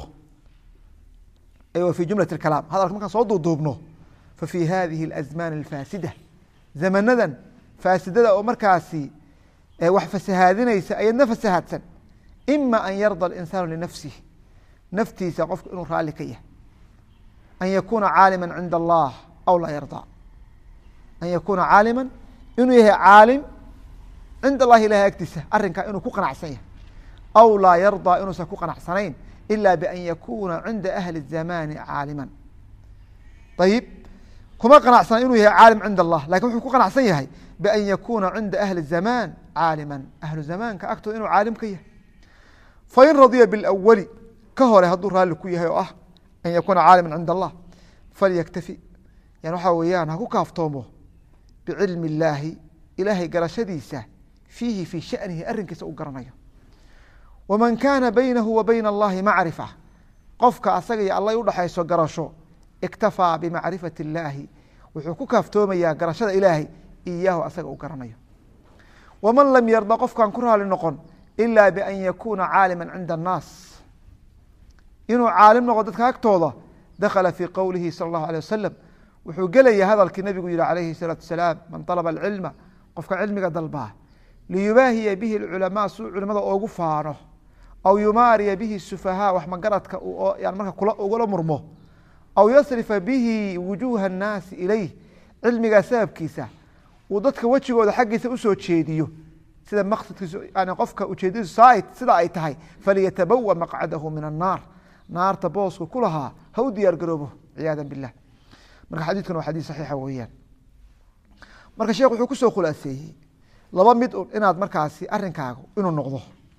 wa fi jumlat اkalaam hadalka markaan soo duuduubno fa fi hadihi اlasmaan اlfaasida zamanadan faasidada oo markaasi wax fasahaadinaysa ayadna fasahaadsan ima an yarda اlinsaanu linafsih naftiisa qofku inuu raalli ka yahay an yakuuna caalima cinda allah aw laa yarda an yakuuna caalima inuu yahay caalim cinda allahi ilahay agtiisa arrinkaa inuu ku qanacsan yahay aw laa yarda inuusan ku qanacsanayn ila ban yakuuna cinda ahli الzamani caalima ayib kuma qanacsana inuu yahay caalim cinda allah lakin wuxuu ku qanacsan yahay ban yakuuna cinda ahli الzamaan caalima ahlu zamaanka agtooda inuu caalim ka yahay fain radiya biاlawali ka hore hadduu raalli ku yahay oo ah an yakuuna caalima cinda allah falyaktafi yani waxaa weeyaan ha ku kaaftoomo bicilmi اllaahi ilaahay garashadiisa fiihi fii shanihi arrinkiisa u garanayo waman kaana baynahu wa bayna allahi macrifa qofka asaga iyo alla udhaxayso garasho iktafaa bimacrifati illaahi wuxuu ku kaaftoomayaa garashada ilaahay iyaahu asaga u garanayo. waman lam yarda qofkaan ku raali noqon ilaa bian yakuuna caalima cinda annaas inuu caalim noqo dadka agtooda dakhala fii qowlihi sala allahu alيh wasalam wuxuu gelaya hadalkii nabigu yihi calayhi الsalaatu wasalaam man طalaba alcilma qofka cilmiga dalbaa liyubaahiya bihi اculamaa suu culimada oogu faano aw yumaariya bihi sufahaa wax magaradka marka ugula murmo aw yasrifa bihi wujuuha الnaasi ilayh cilmigaa sababkiisa uu dadka wejigooda xaggiisa usoo jeediyo sida maqsadkiisu qofka ujeedadiisu sida ay tahay faliyatabawa maqcadahu min الnaar naarta booska ku lahaa ha u diyaar garoobo ciyaada bilah. marka xadiidkan waa xadiis saxiixa weeyaan. marka sheekh wuxuu kusoo khulaaseeyey laba mid inaad markaasi arinkaagu inuu noqdo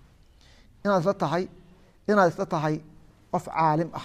inaad isla tahay qof caalim ah,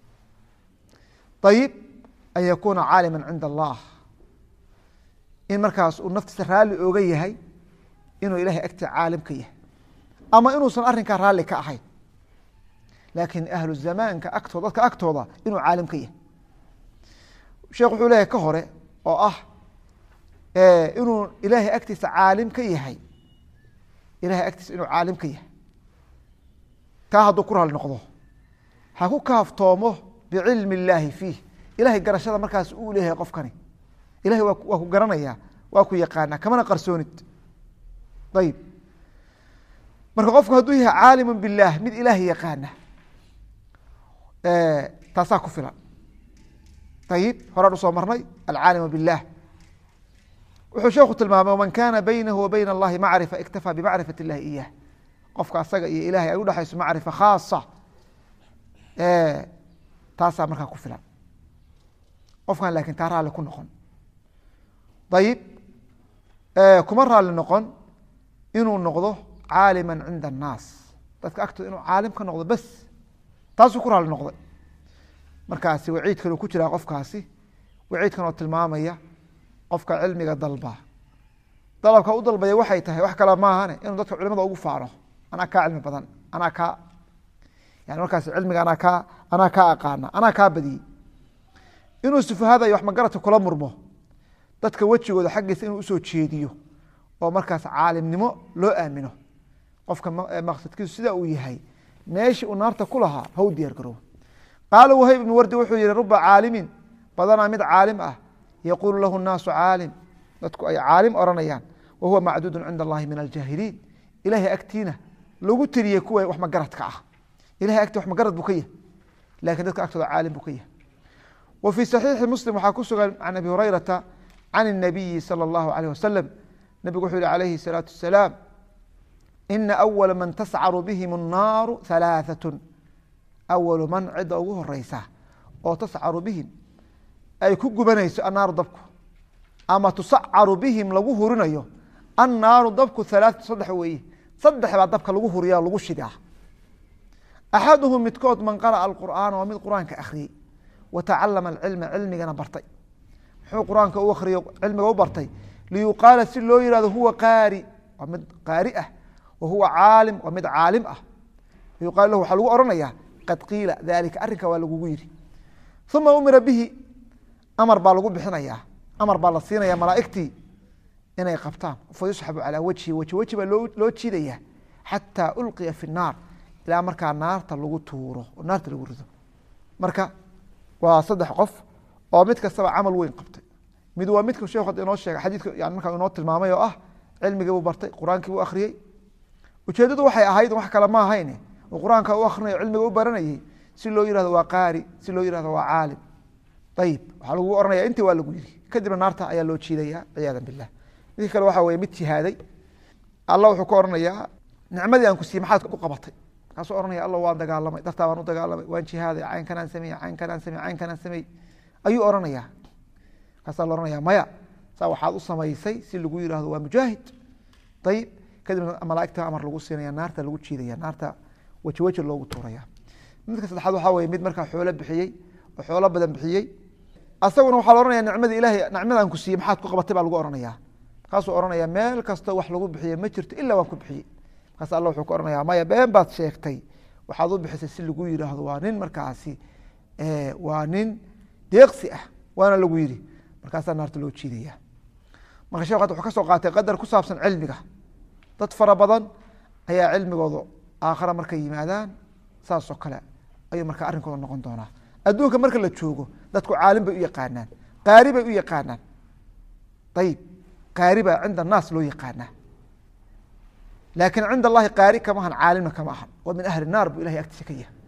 ayib an yakuuna caalima cinda allah, in markaas uu naftiisa raalli ooga yahay inuu ilahay agti caalim ka yahay, ama inuusan arinkaa raalli ka ahayn laakiin ahlu zamaanka agtooda dadka agtooda inuu caalim ka yahay. sheekh wuxuu leeyahay ka hore oo ah inuu ilaahay agtiisa caalim ka yahay, ilahay agtiisa inuu caalim ka yahay, taa hadduu ku raali noqdo ha ku kaaftoomo bicilmi illaahi fiih, ilahay garashada markaas uu leeyahay qofkani ilahay waa ku garanaya, waa ku yaqaana, kamana qarsoonid. ayib marka qofku hadduu yahay caalimu billaah mid ilaahay yaqaana taasaa ku filan. ayib horaan usoo marnay alcaalimu biاllah. wuxuu sheeku tilmaamay man kaana baynahu wa bayna allahi macrifa iktafaa bimacrifat illahi iyah, qofka asaga iyo ilahay ay udhaxayso macrifa khaasa taasaa markaa ku filan. qofkan laakin taa raalli ku noqon, ayib kuma raalli noqon inuu noqdo caalima cinda annaas, dadka agtooda inuu caalim ka noqdo bes, taasuu ku raalli noqday. markaasi waciidkan uu ku jiraa qofkaasi waciidkan oo tilmaamaya qofka cilmiga dalabka u dalbaya waxay tahay wax kale maahane inuu dadka culimada ugu faano, anaa kaa cilmi badan, anaa kaa yani markaas cilmiga anaa kaa aqaana, anaa kaa badiyey. inuu sufahada iyo wax magaradka kula murmo, dadka wejigooda xaggiisa inuu usoo jeediyo oo markaas caalimnimo loo aamino. qofka maqsadkiisu sida uu yahay meeshii uu naarta ku lahaa ha u diyaar garoobo. qaala wahayb ibn wardi wuxuu yihi ruba caalimin badanaa mid caalim ah yaquulu lahu الnaasu caalim, dadku ay caalim oranayaan, wa huwa macduudu cinda allahi min aljaahiliin, ilahay agtiina lagu tiriyey kuwa wax magaradka ah. ilahay agti wax magarad buu ka yahay, lakin dadka agtooda caalim buu ka yahay. wa fii saxiixi muslim waxaa ku sugan can abi hurayrata can الnabiyi salى اllahu alayh wasalam, nabigu wuxuu yihi alayhi الsalaatu wasalaam ina awala man tascaru bihim الnaaru halaaثaة, awalu man cidda ugu horeysa oo tascaru bihim ay ku gubanayso annaaru dabku, ama tusacaru bihim lagu hurinayo annaaru dabku halaaثatu saddex weeye, saddex baa dabka lagu huriya lagu shidaa. axaduhum midkood man qara'a alqur'aana waa mid qur-aanka akhriyey, watacalama alcilma cilmigana bartay. muxuu qur-aanka u akriyo cilmiga u bartay? liyuqaala si loo yihahdo huwa qaari, waa mid qaari ah, wa huwa caalim, waa mid caalim ah. liyuqaal lahu waxaa lagu ohanaya qad qiila dalika, arrinka waa lagugu yihi. uma umira bihi, amar baa lagu bixinaya, amar baa la siinaya malaaigtii inay qabtaan. fa yusxabu calaa wajhi, weji baa loo jiidaya xataa ulqiya fi الnaar, ilaa markaa naarta lagu tuuro oo naarta lagu rido. marka waa saddex qof oo mid kastaba camal weyn qabtay. mid waa midka sheekh inoo sheegay xadiidka yani markaa inoo tilmaamay oo ah cilmigii buu bartay, qur-aankii buu akhriyey. ujeedadu waxay ahayd wax kale ma ahayn, oo qur-aanka u akrinayo cilmiga u baranayay si loo yihahdo waa qaari, si loo yihahdo waa caalim. ayib waxaa lagu oranaya intii waa lagu yiri, kadibna naarta ayaa loo jiidaya ciyaada bilah. midka kale waxa weye mid jihaaday, alla wuxuu ka oranayaa nicmadii aan ku siiyey maxaad ku qabatay? kaasuu oranaya alla waan dagaalamay, dartaa baan u dagaalamay, waan jihaaday, caynkanaan sameyey, caynkanaan samey, caynkanaan samey ayuu oranaya. kaasaa la oranaya maya, saa waxaad u samaysay si lagu yihahdo waa mujaahid. ayib kadibna malaaigta amar lagu siinaya, naarta lagu jiidaya, naarta weji loogu tuuraya. midka saddexaad waxaa weye mid markaa xoolo bixiyey oo xoolo badan bixiyey, asaguna waxaa la ohanaya nicmadii ilahay nicmadaan ku siiyey maxaad ku qabatay baa lagu ohanaya. kaasuu ohanaya meel kastoo wax lagu bixiye ma jirto ilaa waan ku bixiyey, markaas alla wuxuu ka oranaya maya been baad sheegtay waxaad u bixisay si lagu yiraahdo waa nin markaasi waa nin deeqsi ah waana lagu yiri markaasaa naarta loo jiidaya. marka sheekhu wuxuu ka soo qaatay qadar ku saabsan cilmiga. dad fara badan ayaa cilmigooda aakhira markay yimaadaan saas oo kale ayuu marka arrinkooda noqon doonaa. adduunka marka la joogo dadku caalim bay u yaqaanaan, qaari bay u yaqaanaan. ayib qaari baa cinda naas loo yaqaanaa, laakiin cinda allahi qaari kama ahan, caalimna kama ahan. waa min ahli naar buu ilahay agtiisa ka yahay.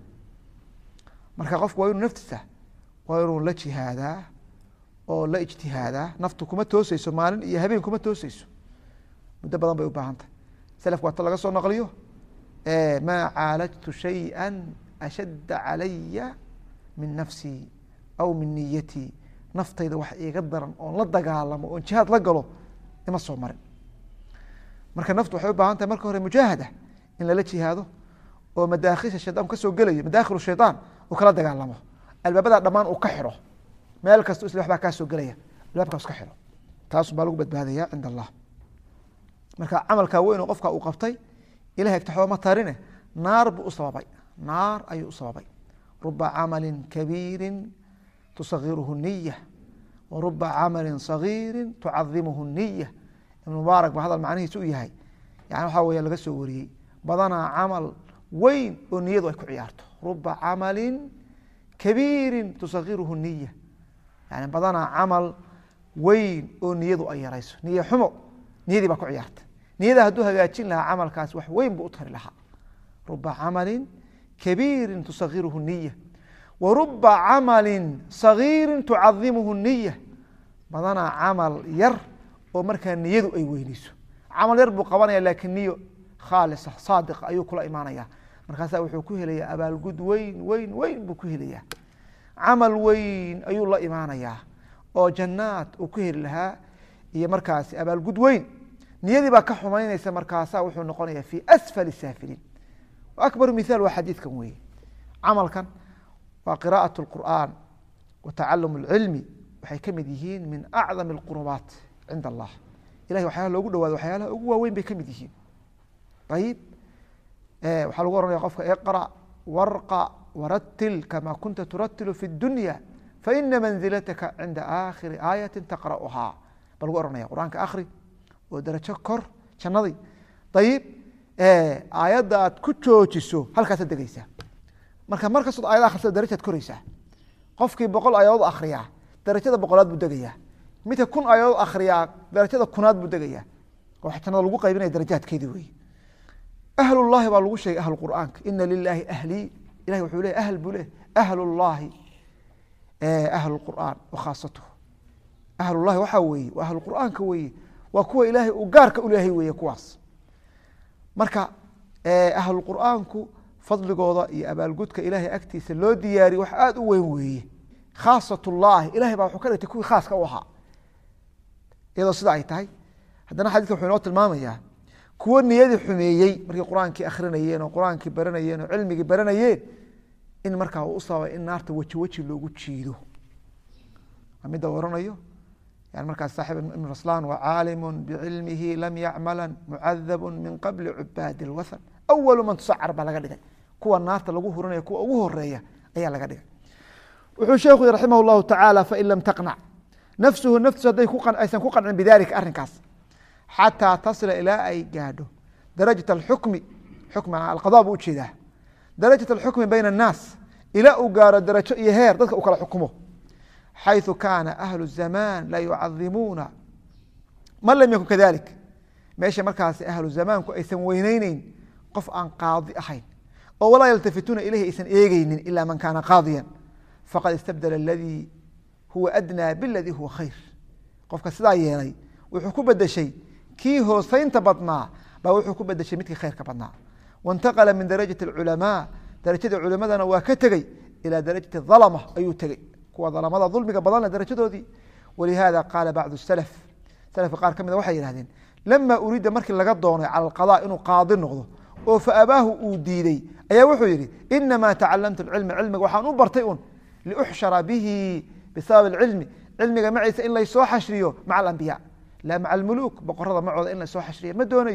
marka qofku waa inuu naftiisa waa inuu la jihaadaa oo la ijtihaadaa. naftu kuma tooseyso maalin iyo habeen kuma tooseyso, muddo badan bay u baahan tahay. selafku waata laga soo naqliyo maa caalajtu shayئa ashadda calaya min nafsii aw min niyatii. naftayda wax iiga daran oon la dagaalamo oon jihaad la galo ima soo marin. marka naftu waxay u baahan tahay marka hore mujaahada in lala jihaado oo madaakhisha shaydaanku ka soo gelayo, madaakhilu shaydaan uu kala dagaalamo, albaabada dhammaan uu ka xiro. meel kasta isla waxbaa kaa soo gelaya, albaabkaas ka xiro. taas baa lagu badbaadaya cinda allah. marka camalkaa weyn oo qofka uu qabtay ilahay agtaxoo ma tarine naar buu u sababay, naar ayuu u sababay. ruba camalin kabiirin tusagiruhu niya wa ruba camalin sagiirin tucadimuhu niya. ibn mubaarak ba hadal macnihiisu u yahay, yani waxaa weya laga soo wariyey badanaa camal weyn oo niyadu ay ku ciyaarto. ruba camalin kabiirin tusagiruhu niya, yani badanaa camal weyn oo niyadu ay yarayso. niya xumo niyadii baa ku ciyaarta. niyada hadduu hagaajin lahaa camalkaas wax weyn buu u tari lahaa. ruba camalin kabiirin tusagiruhu niya wa ruba camalin sagiirin tucadimuhu niya. badanaa camal yar oo markaa niyadu ay weyneyso. camal yar buu qabanaya laakiin niyo khaalisa saadiqa ayuu kula imaanaya. markaasaa wuxuu ku helayaa abaalgud weyn weyn weyn buu ku helayaa. camal weyn ayuu la imaanayaa oo jannaad uu ku heli lahaa iyo markaasi abaalgud weyn. niyadii baa ka xumaynaysa, markaasaa wuxuu noqonaya fi asfali saafiliin. akbaru mithaal waa xadiidkan weeye. camalkan waa qiraaءaة الqur'an wa tacalum اlcilmi waxay ka mid yihiin min acdam اlqurbaat cinda allah. ilahay waxyaala loogu dhawaado waxyaalaha ugu waaweyn bay ka mid yihiin. ayib waxaa lagu oranaya qofka iqra warqa waratil kama kunta turatilu fi اdunya faina manzilataka cinda aakhiri aayati taqra'uhaa baa lagu oranaya. qur-aanka akri oo darajo kor jannadii. ayib aayadda aad ku joojiso halkaasaad degeysaa. marka markastood aayad akhrisada darajaad koreysaa. qofkii 100 aayadood akriyaa darajada 100aad buu degayaa. midka 1000 aayadood akriyaa darajada 1000aad buu degayaa. waxa jannada lagu qaybinaya darajaadkeedii weeye. ahlullahi baa lagu sheegay ahlu qur'aanka. ina lilahi ahlii, ilahay wuxuu leeyahy ahl buu leeyahy. ahlullahi ahlu qur'aan wa khaasatuhu. ahlullahi waxaa weeye waa ahlu qur'aanka weeye, waa kuwa ilaahay uu gaarka u leeyahay weeye kuwaas. marka ahlu qur'aanku fadligooda iyo abaalgudka ilaahay agtiisa loo diyaariye wax aada u weyn weeye. khaasatullahi ilahay baa wuxuu ka dhigtay kuwii khaaska u ahaa. iyadoo sida ay tahay haddana xadiiska wuxuu inoo tilmaamayaa kuwo niyadii xumeeyey markay qur-aankii akrinayeen oo qur-aankii baranayeen oo cilmigii baranayeen in markaa uu u sababay in naarta weji weji loogu jiido. midda oranayo yani markaas saaxib ibn raslan wa caalimu bicilmihi lam yacmalan mucadabu min qabli cubaadi اlwathan. awalu man tusacar baa laga dhigay. kuwa naarta lagu hurinayo kuwa ugu horeeya ayaa laga dhigay. wuxuu sheekhu yii raximah اllahu tacaala fain lam taqnac nafsuhu naftiisu hadday aysan ku qancin bidalika arrinkaas xataa tasila ilaa ay gaadho darajat alxukmi xukma alqada buu ujeedaa darajat alxukmi bayna annaas ilaa uu gaaro darajo iyo heer dadka uu kala xukumo. xayثu kaana ahlu الzamaan la yucadimuuna man lam yakun kadalik. meesha markaasi ahlu zamaanku aysan weyneyneyn qof aan qaadi ahayn oo walaa yaltafituuna ilayhi aysan eegeynin ila man kaana qaadiyan faqad istabdala aladii huwa adnaa biladii huwa khayr. qofka sidaa yeelay wuxuu ku bedeshay kii hooseynta badnaa baa wuxuu ku bedeshay midkii khayrka badnaa. waاntaqala min darajati اculamaa darajadii culimadana waa ka tegey ilى darajati الظalma ayuu tegey. kuwa dalamada dulmiga badanle darajadoodii. walihaada qaala bacdu salaf salafka qaar ka mida waxay yihahdeen lama uriida markii laga doonay cala alqada inuu qaadi noqdo oo fa abaahu uu diidey ayaa wuxuu yihi inamaa tacalamtu cilma cilmiga waxaan u bartay un liuxshara bihi bisabab cilmi cilmiga maciisa in laysoo xashriyo maca alambiya laa maca almuluuk boqorada macooda in lasoo xashriya ma doonayo.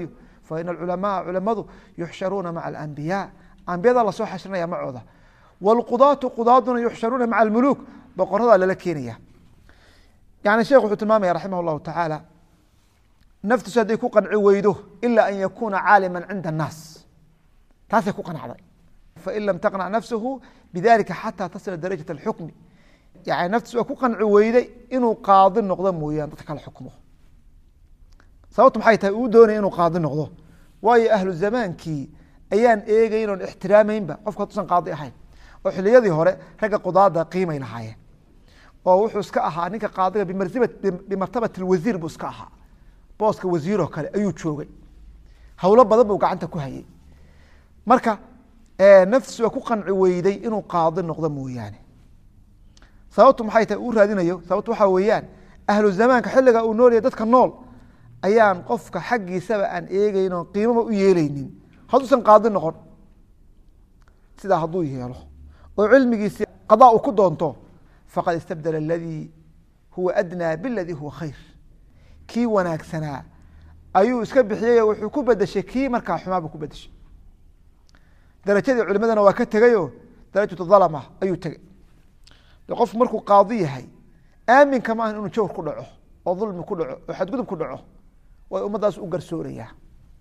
fain alculamaaa culamadu yuxsharuuna maca alambiyaa ambiyada lasoo xashrinaya macooda wاlqudaatu qudaaduna yuxsharuuna maca almuluuk boqoradaa lala keenaya. yani sheekh wuxuu tilmaamaya raximah اllahu tacaala naftiisu hadday ku qanci weydo ila an yakuuna caalima cinda الnaas taasay ku qanacday fain lam taqnac nafsuhu bidalika xataa tasila darajaة اlxukmi yani naftiis waa ku qanci weyday inuu qaadi noqdo mooyaan dadka kala xukmo. sababtu maxay tahay uu doonaya inuu qaadi noqdo waayo ahlu zamaankii ayaan eegayn oon ixtiraameynba qofka hatuusan qaadi ahayn oo xiliyadii hore ragga qudaada qiimay lahaayeen oo wuxuu iska ahaa ninka qaadiga bimartabati wasiir buu iska ahaa booska wasiiroo kale ayuu joogay howlo badan buu gacanta ku hayay marka naftiis waa ku qanci weyday inuu qaadi noqdo mooyaane. sababtu maxay tahay uu raadinayo sababtu waxaa weeyaan ahlu zamaanka xilliga uu noolyahay dadka nool ayaan qofka xaggiisaba aan eegeyn oo qiimaba u yeeleynin hadduusan qaadi noqon. sidaa hadduu yeelo oo cilmigiisi qadaa uu ku doonto faqad istabdala aladii huwa adnaa biladii huwa khayr kii wanaagsanaa ayuu iska bixiyey wuxuu ku bedeshay kii markaa xumaa buu ku bedeshay. darajadii culimadana waa ka tegayo darajatu dalama ayuu tegey. qofku markuu qaadi yahay aaminka maaha inuu jawr ku dhaco oo dulmi ku dhaco oo xadgudub ku dhaco way ummadaas u garsoorayaa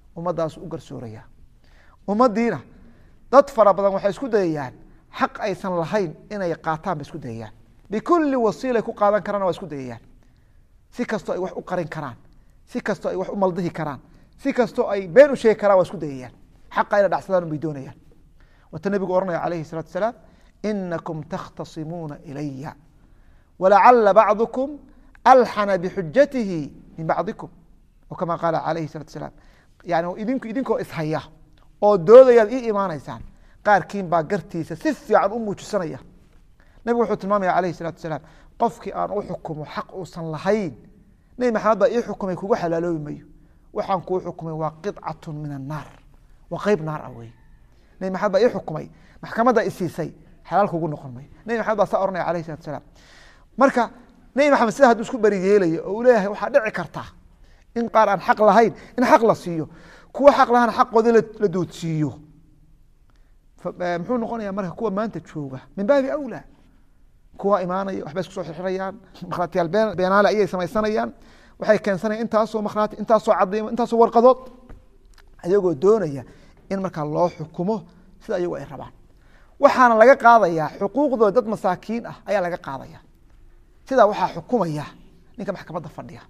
ummadiina dad fara badan waxay isku dayayaan xaq aysan lahayn inay qaataan ba isku dayayaan bikulli wasiilay ku qaadan karaan waa isku dayayaan si kastoo ay wax u qarin karaan si kastoo ay wax u maldihi karaan si kastoo ay been u sheegi karaan waa isku dayayaan xaqa ina dhacsadaan bay doonayaan. wata nabigu oranaya calayhi salaatu wasalaam inakum takhtasimuuna ilaya walacala bacdukum alxana bixujatihi min bacdikum o kama qaala calayhi salatu wasalaam yani idinkoo ishaya oo doodayaad ii imaanaysaan qaarkiin baa gartiisa si fiican u muujisanaya. nabigu wuxuu tilmaamaya calayhi salaatu wasalaam qofkii aan u xukumo xaq uusan lahayn nebi maxamed baa ii xukumay kugu xalaaloobi mayo waxaan kuu xukumay waa qidcatun min annaar waa qeyb naar ah wey. nebi maxamed baa ii xukumay maxkamadda isiisay xalaal kugu noqon mayo. nebi maxamed baa saa oranaya calayhi salatu wasalaam. marka nebi maxamed sida hadduu isku beri yeelayo oo uu leeyahay waxaa dhici karta in qaar aan xaq lahayn in xaq la siiyo kuwa xaq lahaana xaqoodii la doodsiiyo muxuu noqonaya marka kuwa maanta jooga min baabi awlaa kuwa imaanaya waxbay isku soo xirxirayaan makhraatiyaal beenaale ayay samaysanayaan waxay keensanayaan intaasoo makhraati intaasoo cadiimo intaasoo warqadood ayagoo doonaya in markaa loo xukumo sida ayagu ay rabaan waxaana laga qaadayaa xuquuqdooda dad masaakiin ah ayaa laga qaadaya sidaa waxaa xukumaya ninka maxkamadda fadhiya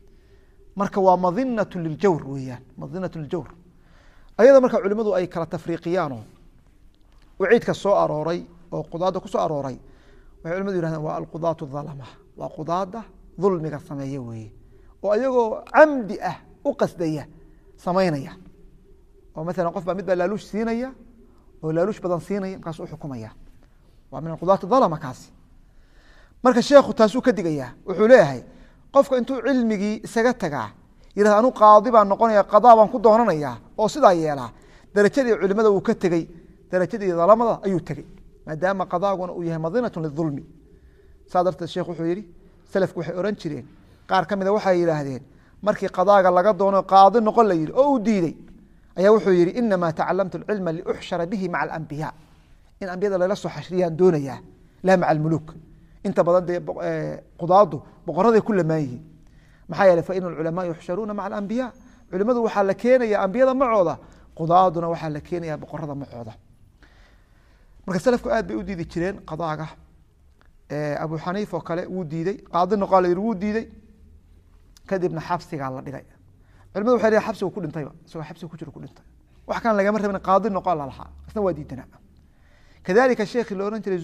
marka waa madinatu liljawr weeyaan madinatu liljawr ayada marka culimadu ay kala tafriiqiyaanoo waciidka soo arooray oo qudaada ku soo arooray waxay culimadu yihahdeen waa alqudaatu dhalama waa qudaada dulmiga sameeya weeye oo ayagoo camdi ah u qasdaya samaynaya oo maalan qof baa mid baa laaluush siinaya oo laaluush badan siinaya markaas u xukumaya waa min alqudaati dhalama kaasi. marka sheekhu taasuu ka digayaa wuxuu leeyahay qofka intuu cilmigii isaga tagaa yihahda anu qaadi baan noqonaya qadaa baan ku doonanayaa oo sidaa yeelaa darajadii culimada wuu ka tegey darajadii dalamada ayuu tegey maadaama qadaaguna uu yahay madinatu lidulmi. saa darteed sheekh wuxuu yihi salafku waxay ohan jireen qaar ka mida waxay yidhaahdeen markii qadaaga laga doono qaadi noqon la yihi oo uu diidey ayaa wuxuu yihi inamaa tacalamtu alcilma liuxshara bihi maca alambiyaa in ambiyada lala soo xashriyaan doonayaa laa maca almuluuk. inta badan dee qudaadu boqoraday ku lamaan yihiin maxaa yeeley faina alculamaa yuxsharuuna maca alambiyaa culimadu waxaa la keenaya ambiyada macooda qudaaduna waxaa la keenaya boqorada macooda. marka salafku aad bay u diidi jireen qadaaga. abu xaniif oo kale wuu diidey qaadi noqaa la yihi wuu diidey kadibna xabsigaa la dhigay. culimadu waxay leeyihin xabsigu ku dhintayba isagoo xabsiga ku jiro ku dhintay wax kan lagama rabin qaadi noqaa la lahaa isna waa diidanaa. kadalika sheekhi la ohan jiray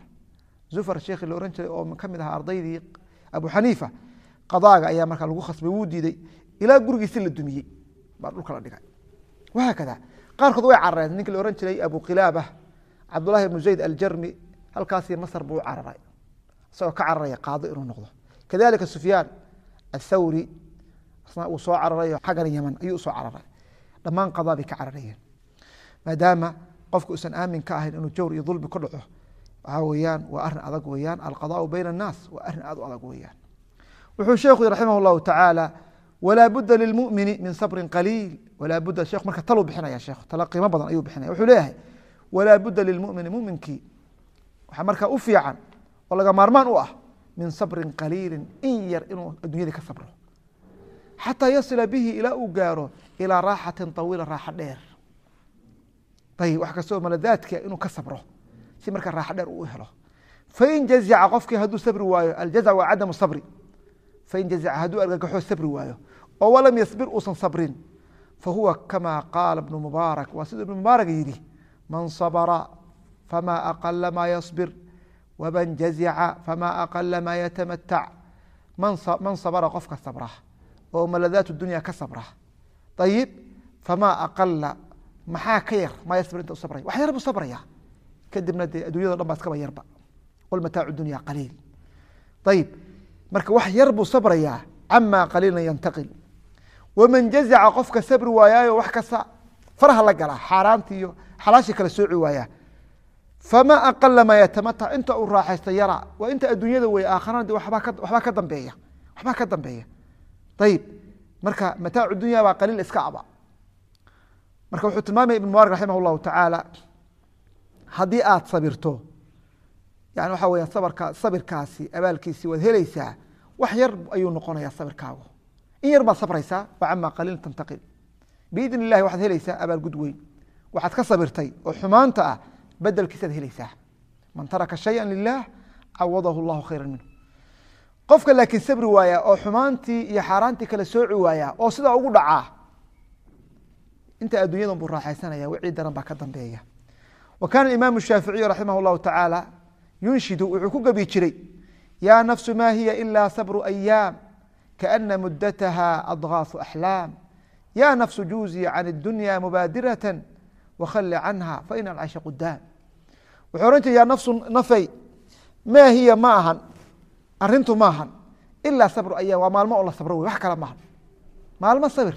zufar sheekhi la ohan jiray oo kamid ahaa ardaydii abu xaniifa qadaaga ayaa markaa lagu khasbay wuu diiday ilaa gurigiisi la dumiyey baa dhulka la dhigay. wahaakada qaarkood way carareen ninkii la ohan jiray abu qilaaba cabdullahi ibnu zayd aljarmi halkaasi masr buu u cararay isagoo ka cararaya qaadi inuu noqdo. kadalika sufyaan athawri uu soo cararay xaggan yaman ayuu usoo cararay. dhammaan qadaa bay ka cararayeen maadaama qofku usan aamin ka ahayn inuu jawr iyo dulmi ku dhaco waxaa weeyaan waa arin adag weeyaan alqadaau bayna annaas waa arin aad u adag weeyaan. wuxuu sheekhu raximah llahu tacaala walaa budda lilmumini min sabrin qaliil walaa budda sheekh marka taluu bixinaya sheekh tala qiimo badan ayuu bixinaya wuxuu leeyahay walaa budda lilmumini muminkii waxaa markaa u fiican oo laga maarmaan u ah min sabrin qaliilin in yar inuu addunyadii ka sabro xataa yasila bihi ilaa uu gaaro ilaa raaxatin طawiila raaxo dheer ayib wax kastoo maladaadka inuu ka sabro si markaa raaxo dheer uu helo fain jazica qofkii hadduu sabri waayo aljazac waa cadamu sabri fain jazica hadduu argagaxoo sabri waayo oo walam yasbir uusan sabrin fahuwa kama qaala ibnu mubaarak waa siduu ibnu mubaarak yidhi man sabra fama aqala maa yasbir waman jazica fama aqala maa yatamatac man sabra qofka sabra oo maladaat dunya ka sabra ayib famaa aqala maxaa ka yar maa yasbir inta u sabraya wax yar buu sabraya kadibna dee addunyado dhan baa iskaba yarba qul mataacu dunya qaliil ayib marka wax yar buu sabrayaa camaa qaliilan yantaqil waman jazaca qofka sabri waayaayo wax kasta faraha la galaa xaaraantii iyo xalaashii kala sooci waayaa famaa aqala maa yatamatac inta uu raaxaysta yara waa inta adduunyada wey aakharana de waxbaa ka dambeeya ayib marka mataacu dunya baa qaliil iska aba marka wuxuu tilmaamaya ibn mubaarak raximah اllahu tacaala haddii aad sabirto yani waxa weya sabirkaasi abaalkiisi waad helaysaa wax yar ayuu noqonaya sabirkaagu in yar baad sabraysaa wa camaa qaliil tantaqil biidn illahi waxaad helaysaa abaal gud weyn waxaad ka sabirtay oo xumaanta ah bedelkiisaad helaysaa man taraka shaya lilah cawadahu llahu khayra minhu qofka laakiin sabri waaya oo xumaantii iyo xaaraantii kala sooci waaya oo sidaa ugu dhacaa inta adduunyadan buu raaxaysanaya wixii daran baa ka dambeeya wa kaana imaamu shaaficiyu raximah اllahu tacaala yunshidu wuxuu ku gebi jiray yaa nafsu ma hiya ila sabru ayaam kaana mudataha adgaasu axlaam ya nafsu juuzii can اdunya mubaadirata wakhali canha faina alcaysha qudaam wuxuu ohan jiray yaa nafsu nafay maa hiya ma ahan arintu maahan ilaa sabru ayaam waa maalmo oo la sabro wey wax kale maahan maalmo sabir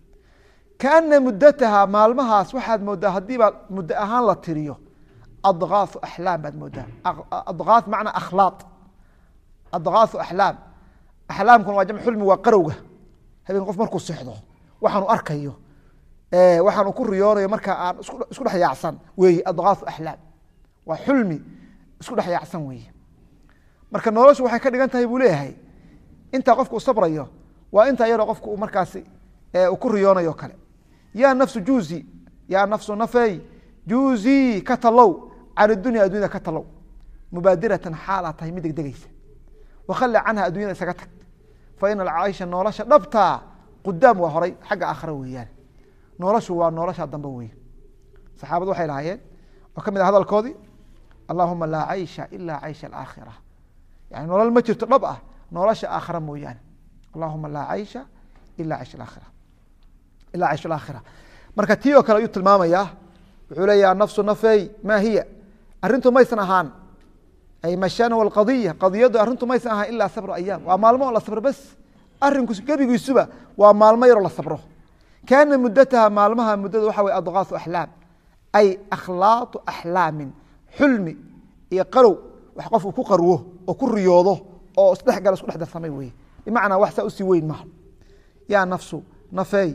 kaana mudataha maalmahaas waxaad moodaa haddiiba muddo ahaan la tiriyo adgaasu axlaam baad moodaa adgaa macnaa akhlaaq adgaasu axlaam axlaamkuna waa jamc xulmi waa qarowga habeen qof markuu sexdo waxaanu arkayo waxaanu ku riyoonayo markaa aan isku dhex yaacsan weeye adgaasu axlaam waa xulmi isku dhex yaacsan weeye marka noloshu waxay ka dhigan tahay buu leeyahay intaa qofka u sabrayo waa intaa yaroo qofka uu markaasi ku riyoonayo kale yaa nafsu juuzi yaa nafsu nafey juuzii ka talow can dunya addunyada ka talow mubaadiratan xaalaad tahay mid degdegeysa wakhali canha addunyada isaga tag fa ina alcaysha nolosha dhabtaa qudaam waa horay xagga aakhira weeyaan noloshu waa nolosha dambe weeye saxaabadu waxay lahaayeen oo ka mid ah hadalkoodii allahuma laa caysha ilaa caysha alaakhira yani nolol ma jirto dhab ah nolosha aakhira mooyaane allahuma laa caysha ilaa caysha alaakhira marka tii oo kale ayuu tilmaamayaa wuxuu leeyaha nafsu nafey maa hiya arintu maysan ahaan ay mashana walqadiya qadiyadu arrintu maysan ahaan ilaa sabru ayaam waa maalmo oo la sabro bas arinku gebigiisuba waa maalmo yaroo la sabro kaana mudataha maalmaha muddada waxa wey adgaasu axlaam ay akhlaaqu axlaamin xulmi iyo qarow wax qof uu ku qarwo oo ku riyoodo oo isdhexgala isku dhex darsamay weye bimacnaa wax saa usii weyn maha yaa nafsu nafey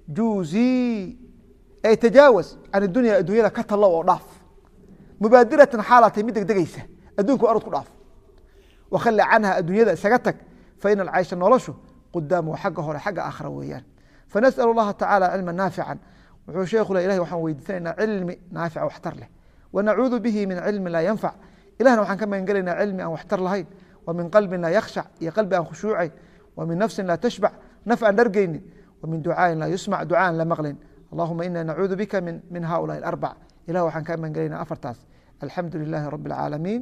juuzii ay tajaawaz can dunya addunyada ka talow oo dhaaf mubaadiratan xaalatay mid degdegeysa adduunku arod ku dhaaf wakhali canha addunyada isaga tag fa ina alcaysha noloshu qudaam waa xagga hore xagga aakhira weeyaan fanas'al اllaha tacaala cilma naafican wuxuu sheekhu le ilahi waxaan weydiisanaynaa cilmi naafica waxtar leh wanacuudu bihi min cilmi laa yanfac ilahna waxaan ka magan gelaynaa cilmi aan waxtar lahayn wa min qalbin laa yakhshac iyo qalbi aan khushuucayn wa min nafsin laa tashbac naf aan dhargeynin wa min ducaain laa yusmac duca aan la maqlayn allahuma ina nacuudu bika min haulaai arbac ilah waxaan ka magan gelaynaa afartaas alxamdu lilahi rabi اlcaalamiin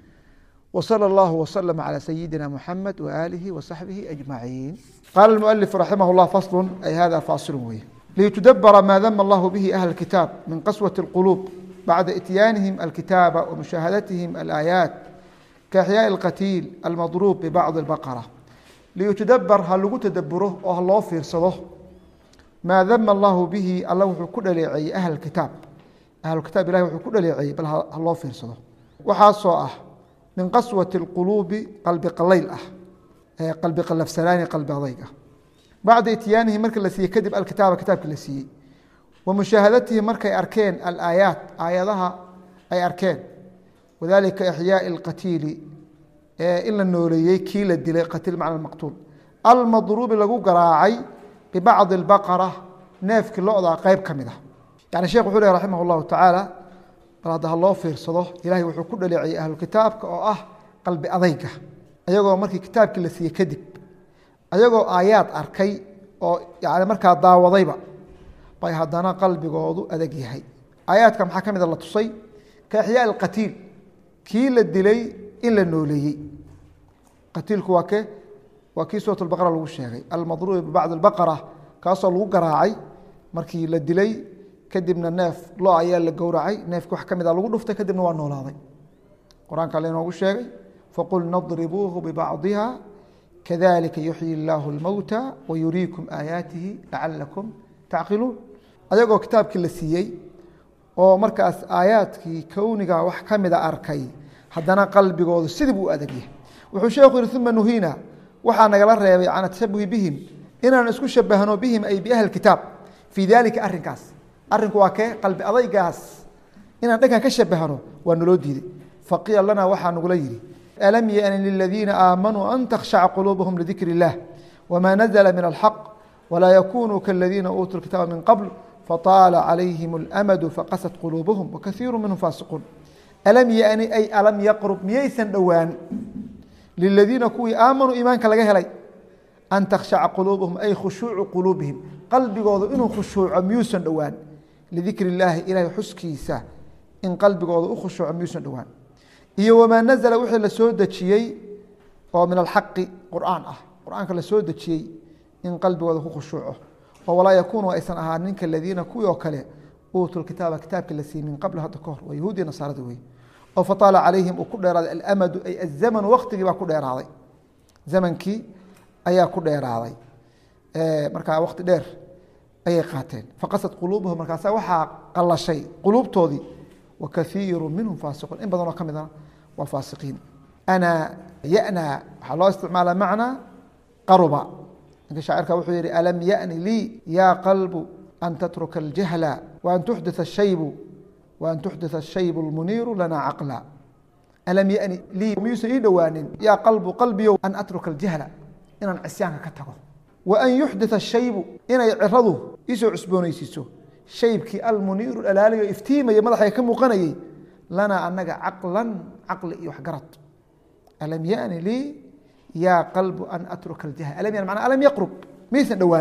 وصلى الله وسلم على سيدنا محمد وآله وصحبه أجمعين قال المؤلف رحمه الله فصل أي هذا فاصل ويه ليتدبر ما ذم الله به أهل الكتاب من قسوة القلوب بعد إتيانهم الكتاب ومشاهدتهم الآيات كإحياء القتيل المضروب ببعض البقرة ليتدبر هل لغو تدبره وهل الله فيرصده ما ذم الله به الله كل لعي أهل الكتاب إلهي كل لعي بل الله فيرصده وحاصة من قسوة القلوب قلب قليل qalbi qalafsanaani qalbi adayga bacda ityaanihi marka la siiyey kadib alkitaaba kitaabki la siiyey wa mushaahadatihi markay arkeen alaayaat aayadaha ay arkeen wadalika ixyaai اlqatiili in la nooleeyey kii la dilay qatiil macna maqtuul almadruubi lagu garaacay bibacdi اlbaqara neefkii lo-da qeyb ka mid ah yani sheekh wuxuu leh raximah اllahu tacaala bal hadda ha loo fiirsado ilahay wuxuu ku dhaleeciyey ahlukitaabka oo ah qalbi adayga ayagoo markii kitaabkii la siiyey kadib ayagoo aayaad arkay oo yani markaa daawadayba bay haddana qalbigoodu adag yahay aayaadka maxaa ka mida la tusay ka ixyaa alqatiil kii la dilay in la nooleeyey qatiilku waa kii suurat albaqara lagu sheegay almadruubi bibacdi albaqara kaasoo lagu garaacay markii la dilay kadibna neef lo ayaa la gowracay neefki wax ka mid a lagu dhuftay kadibna waa noolaaday qur-aanka lainoogu sheegay faqul nadribuuhu bibacdiha kadalika yuxyi illaahu اlmowta wayuriikum aayaatihi lacalakum tacqiluun ayagoo kitaabkii la siiyey oo markaas aayaadkii kowniga wax ka mida arkay haddana qalbigoodu sidii buu adagyahay wuxuu sheekhu yihi uma nuhiina waxaa nagala reebay can tashabuhi bihim inaan isku shabahno bihim ay biahli kitaab fii dalika arinkaas arinku waa kee qalbi adaygaas inaan dhankan ka shabahno waa naloo diiday faqiila lana waxaa nagula yihi alam yaani liladiina aamanuu an takhshaca quluubuhum lidikri اllah wma nazla min alxaq walaa yakunuu kaladiina uutuu kitaaba min qabl fطaala calayhim اlamadu faqasat quluubuhum wakaiiru minhum faasiquun alam yani ay alam yaqrub miyaysan dhowaan liladiina kuwii aamanuu iimaanka laga helay an takhshaca quluubuhum ay khushuucu quluubihim qalbigooda inuu khushuuco miyuusan dhowaan lidikri اllaahi ilahay xuskiisa in qalbigooda u khushuuco miyuusan dhowaan iyo wamaa nazla wixii la soo dejiyey oo min alxaqi qur'aan ah qur'aanka la soo dejiyey in qalbigooda ku khushuuco oo walaa yakuunu aysan ahaanin kaladiina kuwii oo kale uutuu kitaaba kitaabkii la siiyey min qabl hadda ka hor waa yahuudiya nasaarada wey oo fataala calayhim uu ku dheeraaday alamadu ay azamanu waktigii baa ku dheeraaday zamankii ayaa ku dheeraaday markaa wakti dheer ayay qaateen faqasad quluubuhum markaasa waxaa qalashay quluubtoodii wakaiiru minhum faasiquun in badanoo ka midna waa faasiqiin ana yana waxaa loo isticmaala macnaa qaruba ninka shaacirka wuxuu yihi alam yani lii yaa qalbu an tatruka aljahla waan tuxditha ashaybu lmuniiru lana caqla alam yani lii miyuusan ii dhowaanin yaa qalbu qalbiyow an atruka aljahla inaan cisyaanka ka tago wa an yuxditha ashaybu inay ciradu iisoo cusboonaysiiso shaybkii almuniiru alaaliyo iftiimaya madaxa ka muuqanayey lanaa anaga caqlan caqli iyo waxgarad alam yani lii yaa qalbu an atruka aljahl alam yani manaa alam yaqrub maysan dhowaan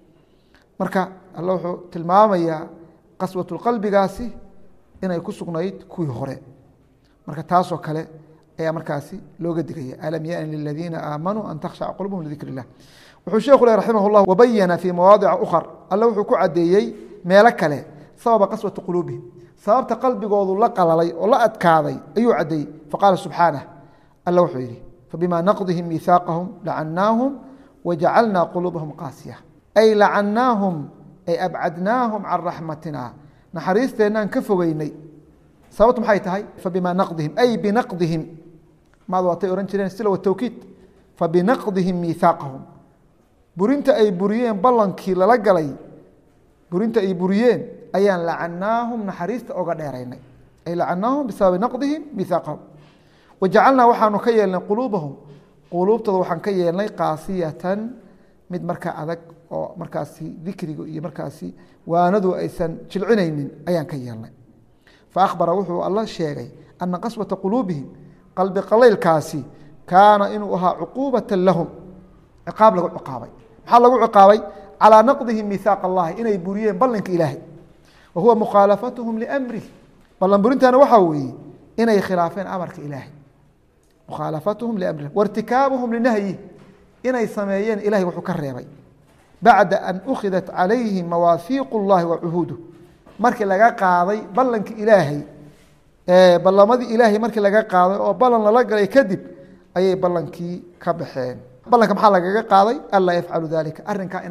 marka alla wuxuu tilmaamayaa qaswatu qalbigaasi inay ku sugnayd kuwii hore marka taasoo kale ayaa markaasi looga digaya alam yani liladiina aamanuu an takhshaca qulubuhum lidikr illah wuxuu sheekhu leh raximah llah wabayana fii mawaadica ukar alla wuxuu ku cadeeyey meelo kale sababa qaswati quluubihim sababta qalbigoodu la qalalay oo la adkaaday ayuu cadeeyey faqaala subxaanah alla wuxuu yihi fabima naqdihim miihaaqahum lacannaahum wajacalnaa quluubahum qaasiya ay lacannaahum ay abcadnaahum can raxmatina naxariisteennaan ka fogeynay sababtu maxay tahay fabima naqdihim ay binaqdihim maad waatay ohan jireen sila watawkiid fabinaqdihim miihaaqahum burinta ay buriyeen ballankii lala galay burinta ay buriyeen ayaan lacannaahum naxariista oga dheeraynay ay lacannaahum bisababi naqdihim miihaaqahum wajacalnaa waxaanu ka yeelnay quluubahum quluubtooda waxaan ka yeelnay qaasiyatan mid markaa adag oo markaasi dikriga iyo markaasi waanadu aysan jilcinaynin ayaan ka yeelnay faahbara wuxuu alla sheegay ana qaswata quluubihim qalbi qalaylkaasi kaana inuu ahaa cuquubatan lahum ciqaab lagu ciqaabay maxaa lagu ciqaabay calىa naqdihim miihaaqa allahi inay buriyeen ballanka ilaahay wa huwa mukhaalafatuhum liamrih ballan burintaana waxaa weeye inay khilaafeen amarka ilaahay mukhaalafatuhum liamrih wairtikaabuhum linahyi inay sameeyeen ilahay wuxuu ka reebay bacda an ukhidat calayhim mawaahiiqu اllahi wa cuhuuduh markii laga qaaday ballanka ilaahay ballamadii ilaahay markii laga qaaday oo ballan lala galay kadib ayay ballankii ka baxeen ballanka maxaa lagaga qaaday anlaa yafcalu dalika arrinkaa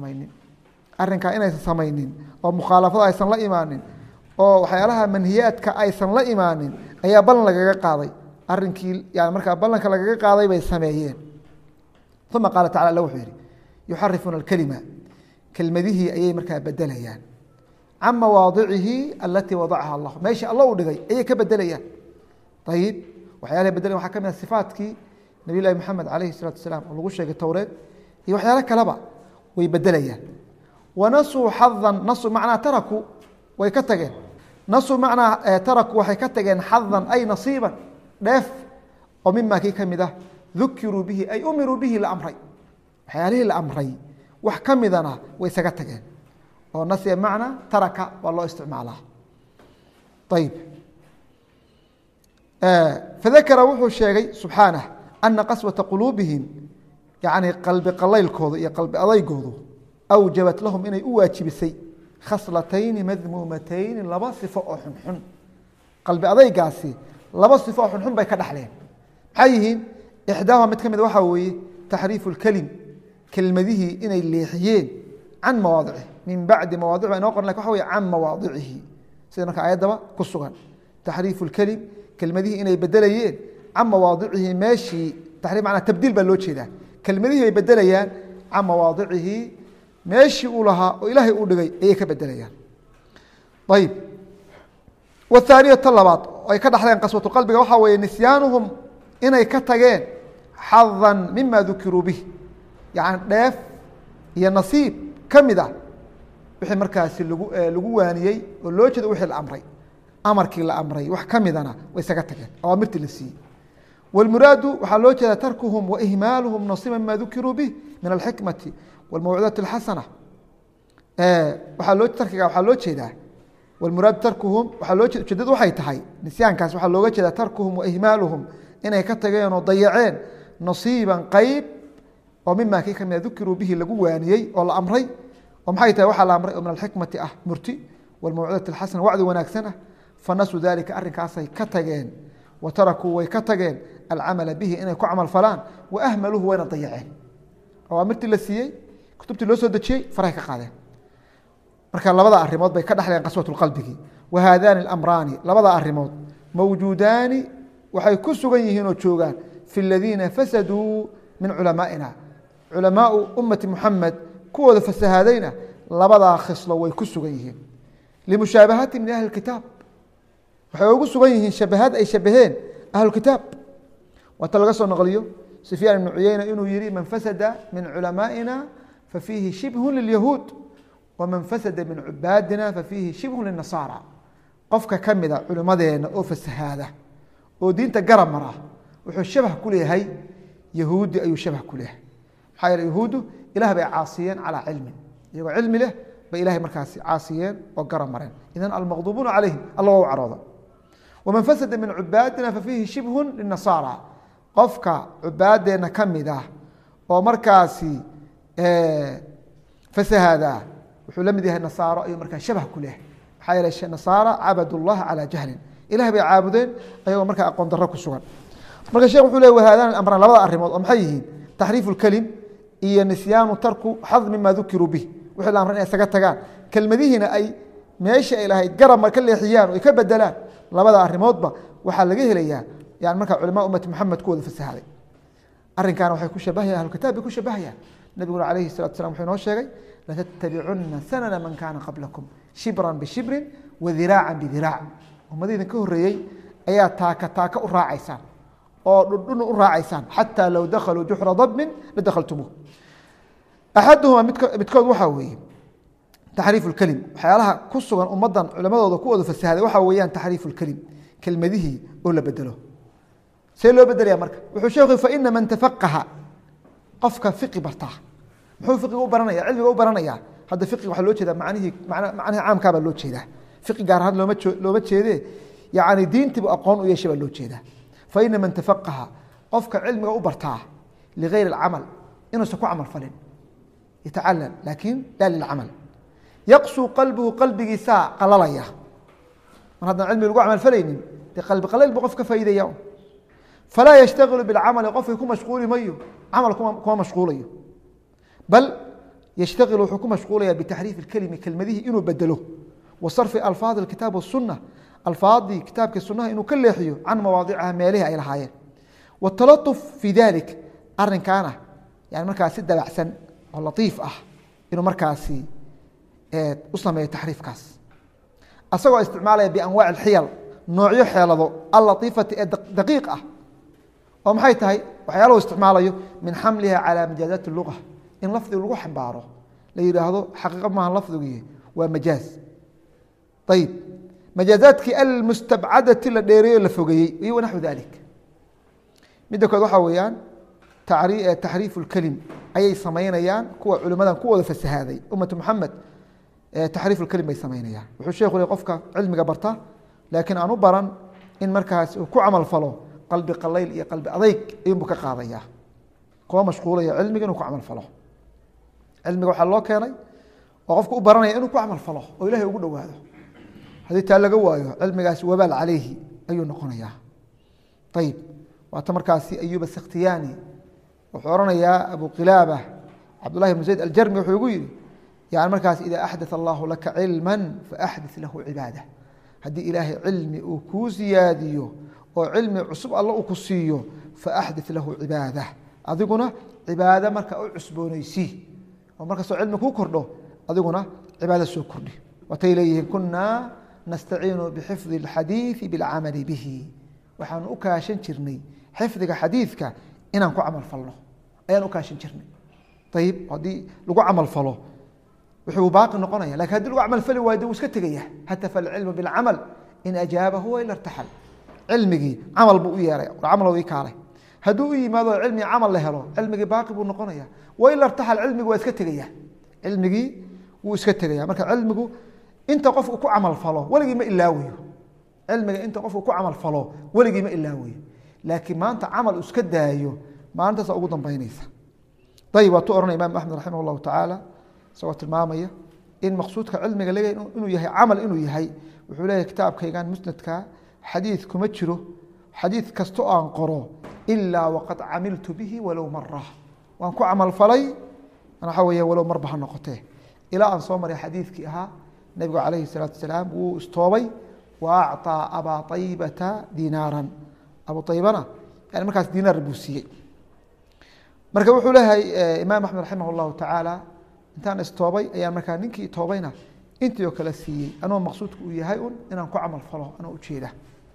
inaysan samaynin oo mukhaalafada aysan la imaanin oo waxyaalaha manhiyaadka aysan la imaanin ayaa ballan lagaga qaaday arrinkii yani markaa ballanka lagaga qaaday bay sameeyeen uma qaala tacala alla wuxuu yihi yuxarifuuna اkalima kelmadihii ayay markaa bedelayaan can mawaadicihi alatii wadacaha allah meeshii alla u dhigay ayay ka bedelayaan. ayib waxyaalaha bedelayan waxaa ka mid a sifaatkii nabiy llahi moxamed alayhi الsalatu wasalaam oo lagu sheegay towreed iyo waxyaalo kaleba way bedelayaan. wanasuu xadan nasu macnaa taraku way ka tageen nasu macnaa taraku waxay ka tageen xadan ay nasiiban dheef oo mima kii ka mid ah dukiruu bihi ay umiruu bihi la amray waxyaalihii la amray wax ka midana way isaga tageen oo nasya macna taraka waa loo isticmaalaa. ayib fadakara wuxuu sheegay subxaanah ana qaswata quluubihim yani qalbi qalaylkooda iyo qalbi adaygoodu awjabat lahum inay u waajibisay khaslatayni madmuumatayni laba sifo oo xunxun. qalbi adaygaasi laba sifo oo xunxun bay ka dhaxleen. maxay yihiin? ixdaaha mid ka mid waxaa weeye taxriifu lkelim kelmadihii inay leexiyeen can mawaadicihi min bacdi mawaadic baa inoo qoran lakin waxa wey can mawaadicihi sida marka ayaddaba ku sugan taxriifu lkelim kelmadihii inay bedelayeen can mawaadicihi meeshii taxriif macnaa tabdiil baa loo jeedaa kelmadihii bay bedelayaan can mawaadicihi meeshii uu lahaa oo ilaahay uu dhigay ayay ka bedelayaan. ayib wthaaniyata labaad oo ay ka dhaxleen qaswatu qalbiga waxaa weeye nisyaanuhum inay ka tageen xadan mima dukiruu bih yani dheef iyo nasiib ka mid ah wixii markaasi lagu waaniyey oo loo jeedo wixii la amray amarkii la amray wax ka midana way isaga tageen awaamirtii la siiyey. wاlmuraadu waxaa loo jeeda tarkuhum waihmaaluhum nasiiba mima dukiruu bih min alxikmati wاlmawcidati اlxasana tarkiga waxaa loo jeedaa wاlmuraadu tarkuhum waxaa loo jeeda ujeedadu waxay tahay nisyaankaas waxaa looga jeeda tarkuhum waihmaaluhum inay ka tageen oo dayaceen nasiiban qeyb oo mima kii kamida dukiruu bihi lagu waaniyey oo la amray oo maxay tahay waxaa la amray oo min alxikmati ah murti wاlmawcidati اlxasana wacdi wanaagsan ah fanasuu dalika arrinkaasay ka tageen wa tarakuu way ka tageen alcamala bihi inay ku camal falaan waahmaluuhu wayna dayaceen awaamirtii la siiyey kutubtii loo soo dejiyey farahay ka qaadeen. marka labada arimood bay ka dhexleen qaswat qalbigii wahaadani اlamraani labada arimood mawjuudaani waxay ku sugan yihiin oo joogaan fi ladiina fasaduu min culamaa'ina culamaau ummati muxamed kuwooda fasahaadayna labadaa khislo way ku sugan yihiin limushaabahatihim min ahli kitaab waxay ugu sugan yihiin shabahaad ay shabaheen ahlukitaab waata laga soo naqliyo sufyaan ibnu cuyeyna inuu yihi man fasada min culamaa'ina fafiihi shibhu lilyahuud waman fasada min cubaadina fafiihi shibhu linasaara qofka ka mida culimadeena oo fasahaada oo diinta garab mara wuxuu shabah ku leeyahay yahuudi ayuu shabah ku leeyahay maxaa yeele yahuudu ilah bay caasiyeen calaa cilmin iyagoo cilmi leh bay ilahay markaasi caasiyeen oo garab mareen idan almaqdubuuna calayhim alla waa u carooda. waman fasada min cubaadina fafiihi shibhun linasaara qofka cubaadeena ka mid ah oo markaasi fasahaada wuxuu la mid yahay nasaaro ayuu markaa shabah ku leeyahay maxaa yeele nasaara cabadu llaha calaa jahlin ilahay bay caabudeen ayagoo markaa aqoon darro ku sugan. marka sheekh wuxuu le wahaadan amran labada arrimood oo maxay yihiin taxriifu lkelim iyo nisyaanu tarku xad mima dukiruu bih wixii la amray inay isaga tagaan kelmadihiina ay meeshii ay lahayd garab ka leexiyaan oo ay ka bedelaan labada arrimoodba waxaa laga helayaa yani markaa culamaa ummati maxamed kuwooda fasahaaday. arrinkaana waxay ku shabahayan ahlukitaab bay ku shabahayaan nabiguna calayhi salatu salam wuxuu inoo sheegay latattabicunna sanana man kaana qablakum shibran bishibrin wadiraacan bidiraac ummadihiidin ka horreeyey ayaa taaka taaka u raacaysaan oo dhudhuna u raacaysaan xataa low dakhaluu juxra dabmin ladakhaltumuuh. axaduhuma midkood waxaa weeye taxriifu lkelim waxyaalaha ku sugan ummaddan culamadooda kuwooda fasahaday waxaa weeyaan taxriifu lkelim kelmadihii oo la bedelo. see loo bedelaya marka wuxuu sheekhu faina man tafaqaha qofka fiqi bartaa muxuu fiqiga u baranaya cilmiga u baranaya hadda fiqiga waxaa loo jeedaa macnihii caamkaa baa loo jeedaa fiqi gaar ahaan looma jeedee yani diintiibu aqoon u yeeshay baa loo jeedaa. faina man tafaqaha qofka cilmiga u bartaa ligayri اcamal inuusan ku camal falin yatacalam laakin laa lilcamal yaqsuu qalbuhu qalbigiisaa qalalaya mar haddaan cilmi lagu camal falaynin dee qalbi qalayl buu qof ka faaidaya falaa yashtagilu biاlcamali qofkii ku mashquuli mayo camal kuma mashquulayo bal yashtagilu wuxuu ku mashquulaya bitaxriifi اkelimi kelmadihii inuu bedelo wa sarfi alfaadi اkitaab waالsuna alfaadii kitaabka sunaha inuu ka leexiyo can mawaadiciha meelihii ay lahaayeen wاtalatuf fii dalik arinkaana yani markaa si dabacsan oo latiif ah inuu markaasi u sameeyo taxriifkaas asagoo isticmaalaya bianwaac alxiyal noocyo xeelado allatiifati ee daqiiq ah oo maxay tahay waxyaalahu isticmaalayo min xamliha calaa majaazaati luga in lafdiga lagu xambaaro la yidhaahdo xaqiiqa maaha lafdigii waa majaaz ayib majaazaadkii almustabcadati la dheereeyo la fogeeyey iyo wanaxwu dalik midda kood waxaa weeyaan taxriifu lkelim ayay samaynayaan kuwa culimadan kuwooda fasahaaday ummatu maxamed taxriif lkelim bay samaynayaan wuxuu sheekhu le qofka cilmiga barta laakiin aan u baran in markaas uu ku camal falo qalbi qalayl iyo qalbi adeyg ayuunbuu ka qaadaya kuma mashquulaya cilmiga inuu ku camal falo cilmiga waxaa loo keenay oo qofka u baranaya inuu ku camal falo oo ilahay ugu dhowaado haddii taa laga waayo cilmigaasi wabaal caleyhi ayuu noqonayaa ayib waata markaasi ayub asakhtiyaani wuxuu oranayaa abu qilaaba cabdullahi bnu zayd aljarmi wuxuu igu yihi yani markaas ida axdaa allahu laka cilma faaxdit lahu cibaada haddii ilaahay cilmi uu kuu siyaadiyo oo cilmi cusub alla uu ku siiyo faaxdit lahu cibaada adiguna cibaado marka u cusbooneysii oo markastoo cilmi kuu kordho adiguna cibaado soo kordhi watay leeyihiin kunaa nastaciinu bixifdi اlxadiiثi biاlcamali bihi waxaanu u kaashan jirnay xifdiga xadiidka inaan ku camal falno ayaan u kaashan jirnay ayib haddii lagu camal falo wuxuu baaqi noqonaya lakin hadii lagu camal fali waayo de wuu iska tegaya hatafa alcilmu biاlcamal in ajaabahu waila irtaxal cilmigii camal buu u yeeray camal ii kaalay hadduu u yimaado cilmi camal la helo cilmigii baaqi buu noqonaya waila irtaxal cilmigi waa iska tegaya cilmigii wuu iska tegaya marka cilmigu inta qofku ku camal falo weligii ma ilaawayo cilmiga inta qofku ku camal falo weligii ma ilaawayo laakiin maanta camal iska daayo maalintaasa ugu dambeyneysa ayib waatuu ohanaya imaam axmed raximah llahu tacaala isagoo tilmaamaya in maqsuudka cilmiga leeyahay inuu yahay camal inuu yahay wuxuu leeyahay kitaabkaygan musnadka xadiid kuma jiro xadiid kasto aan qoro ilaa waqad camiltu bihi walow mara waan ku camal falay waxaa weya walow marba ha noqotee ilaa aan soo maray xadiidkii ahaa nabigu calayhi الsalaatu wasalaam wuu istoobay wa acطىa abaa aybata dinaaran abu aybana yani markaas dinaar buu siiyey marka wuxuu leeyahay imaam axmed raximah اllahu tacaala intaan istoobay ayaan markaa ninkii toobayna intii oo kale siiyey anoo maqsuudka uu yahay un inaan ku camal falo anoo ujeeda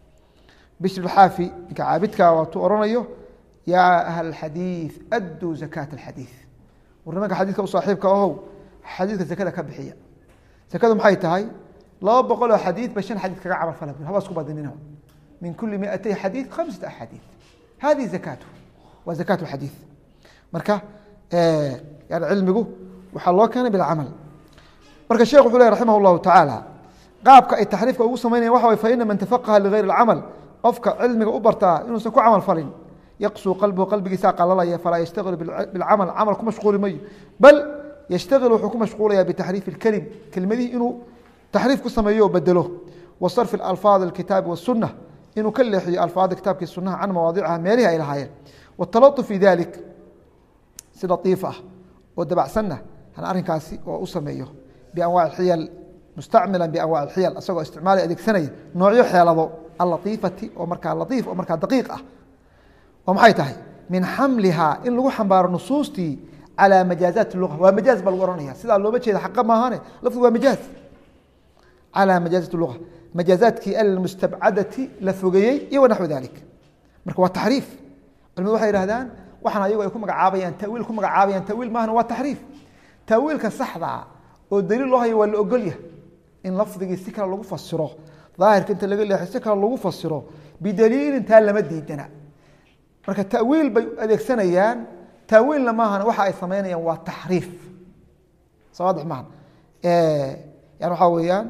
bishr xaafi ninka caabidkaa waatuu oranayo yaa ahl اxadiiث aduu zakaat اxadiiث war nimanka xadiidka u saaxiibka ahow xadiidka zakada ka bixiya zakadu maxay tahay 200 oo xadiid ba 5 xadiid kaga camal fala haba isku badinina min kulli 200 xadiid 5 axaadiid hadi zakatu wa zakatu xadiid marka yani cilmigu waxaa loo keenay bil camal marka sheekhu wuxuu leeyahay raximah llahu tacaala qaabka ay taxriifka ugu sameynayaan waxa way fa ina man tafaqaha ligayr alcamal qofka cilmiga u bartaa inuusan ku camal falin yaqsuu qalbuhu qalbigiisaa qalalaya falaa yashtagilu bilcamal camal ku mashquuli mayo bal yashtagilu wuxuu ku mashquulaya bitaxriifi اlkelim kelmadihii inuu taxriif ku sameeyo oo bedelo wa sarfi alfaad alkitaabi wasunna inuu ka leexiyo alfaada kitaabkii sunaha can mawaadiciha meelihii ay lahaayeen watalatu fi dalik si latiif ah oo dabacsanna arrinkaasi oo u sameeyo bianwaac xiyal mustacmila bianwaac xiyal isagoo isticmaalay adeegsanaya noocyo xeelado allatiifati oo markaa latiif oo markaa daqiiq ah oo maxay tahay min xamlihaa in lagu xambaaro nusuustii calaa majaazaati luga waa majaaz baa lagu ohanaya sidaa looma jeeda xaqa maahane lafdigu waa majaaz calaa majaazaati luga majaazaadkii almustabcadati la fogeeyey iyo wanaxwu dalik marka waa taxriif culimadu waxay yihahdaan waxaan ayagu ay ku magacaabayaan tawiil ku magacaabayaan tawiil maahana waa taxriif tawiilka saxdaa oo daliil loo hayo waa la ogolyahay in lafdigii si kale lagu fasiro daahirka inta laga leexo si kale lagu fasiro bidaliilin taa lama diidana marka tawiil bay adeegsanayaan tawiilna maahan waxa ay samaynayaan waa taxriif sawaadix maahan yani waxaa weeyaan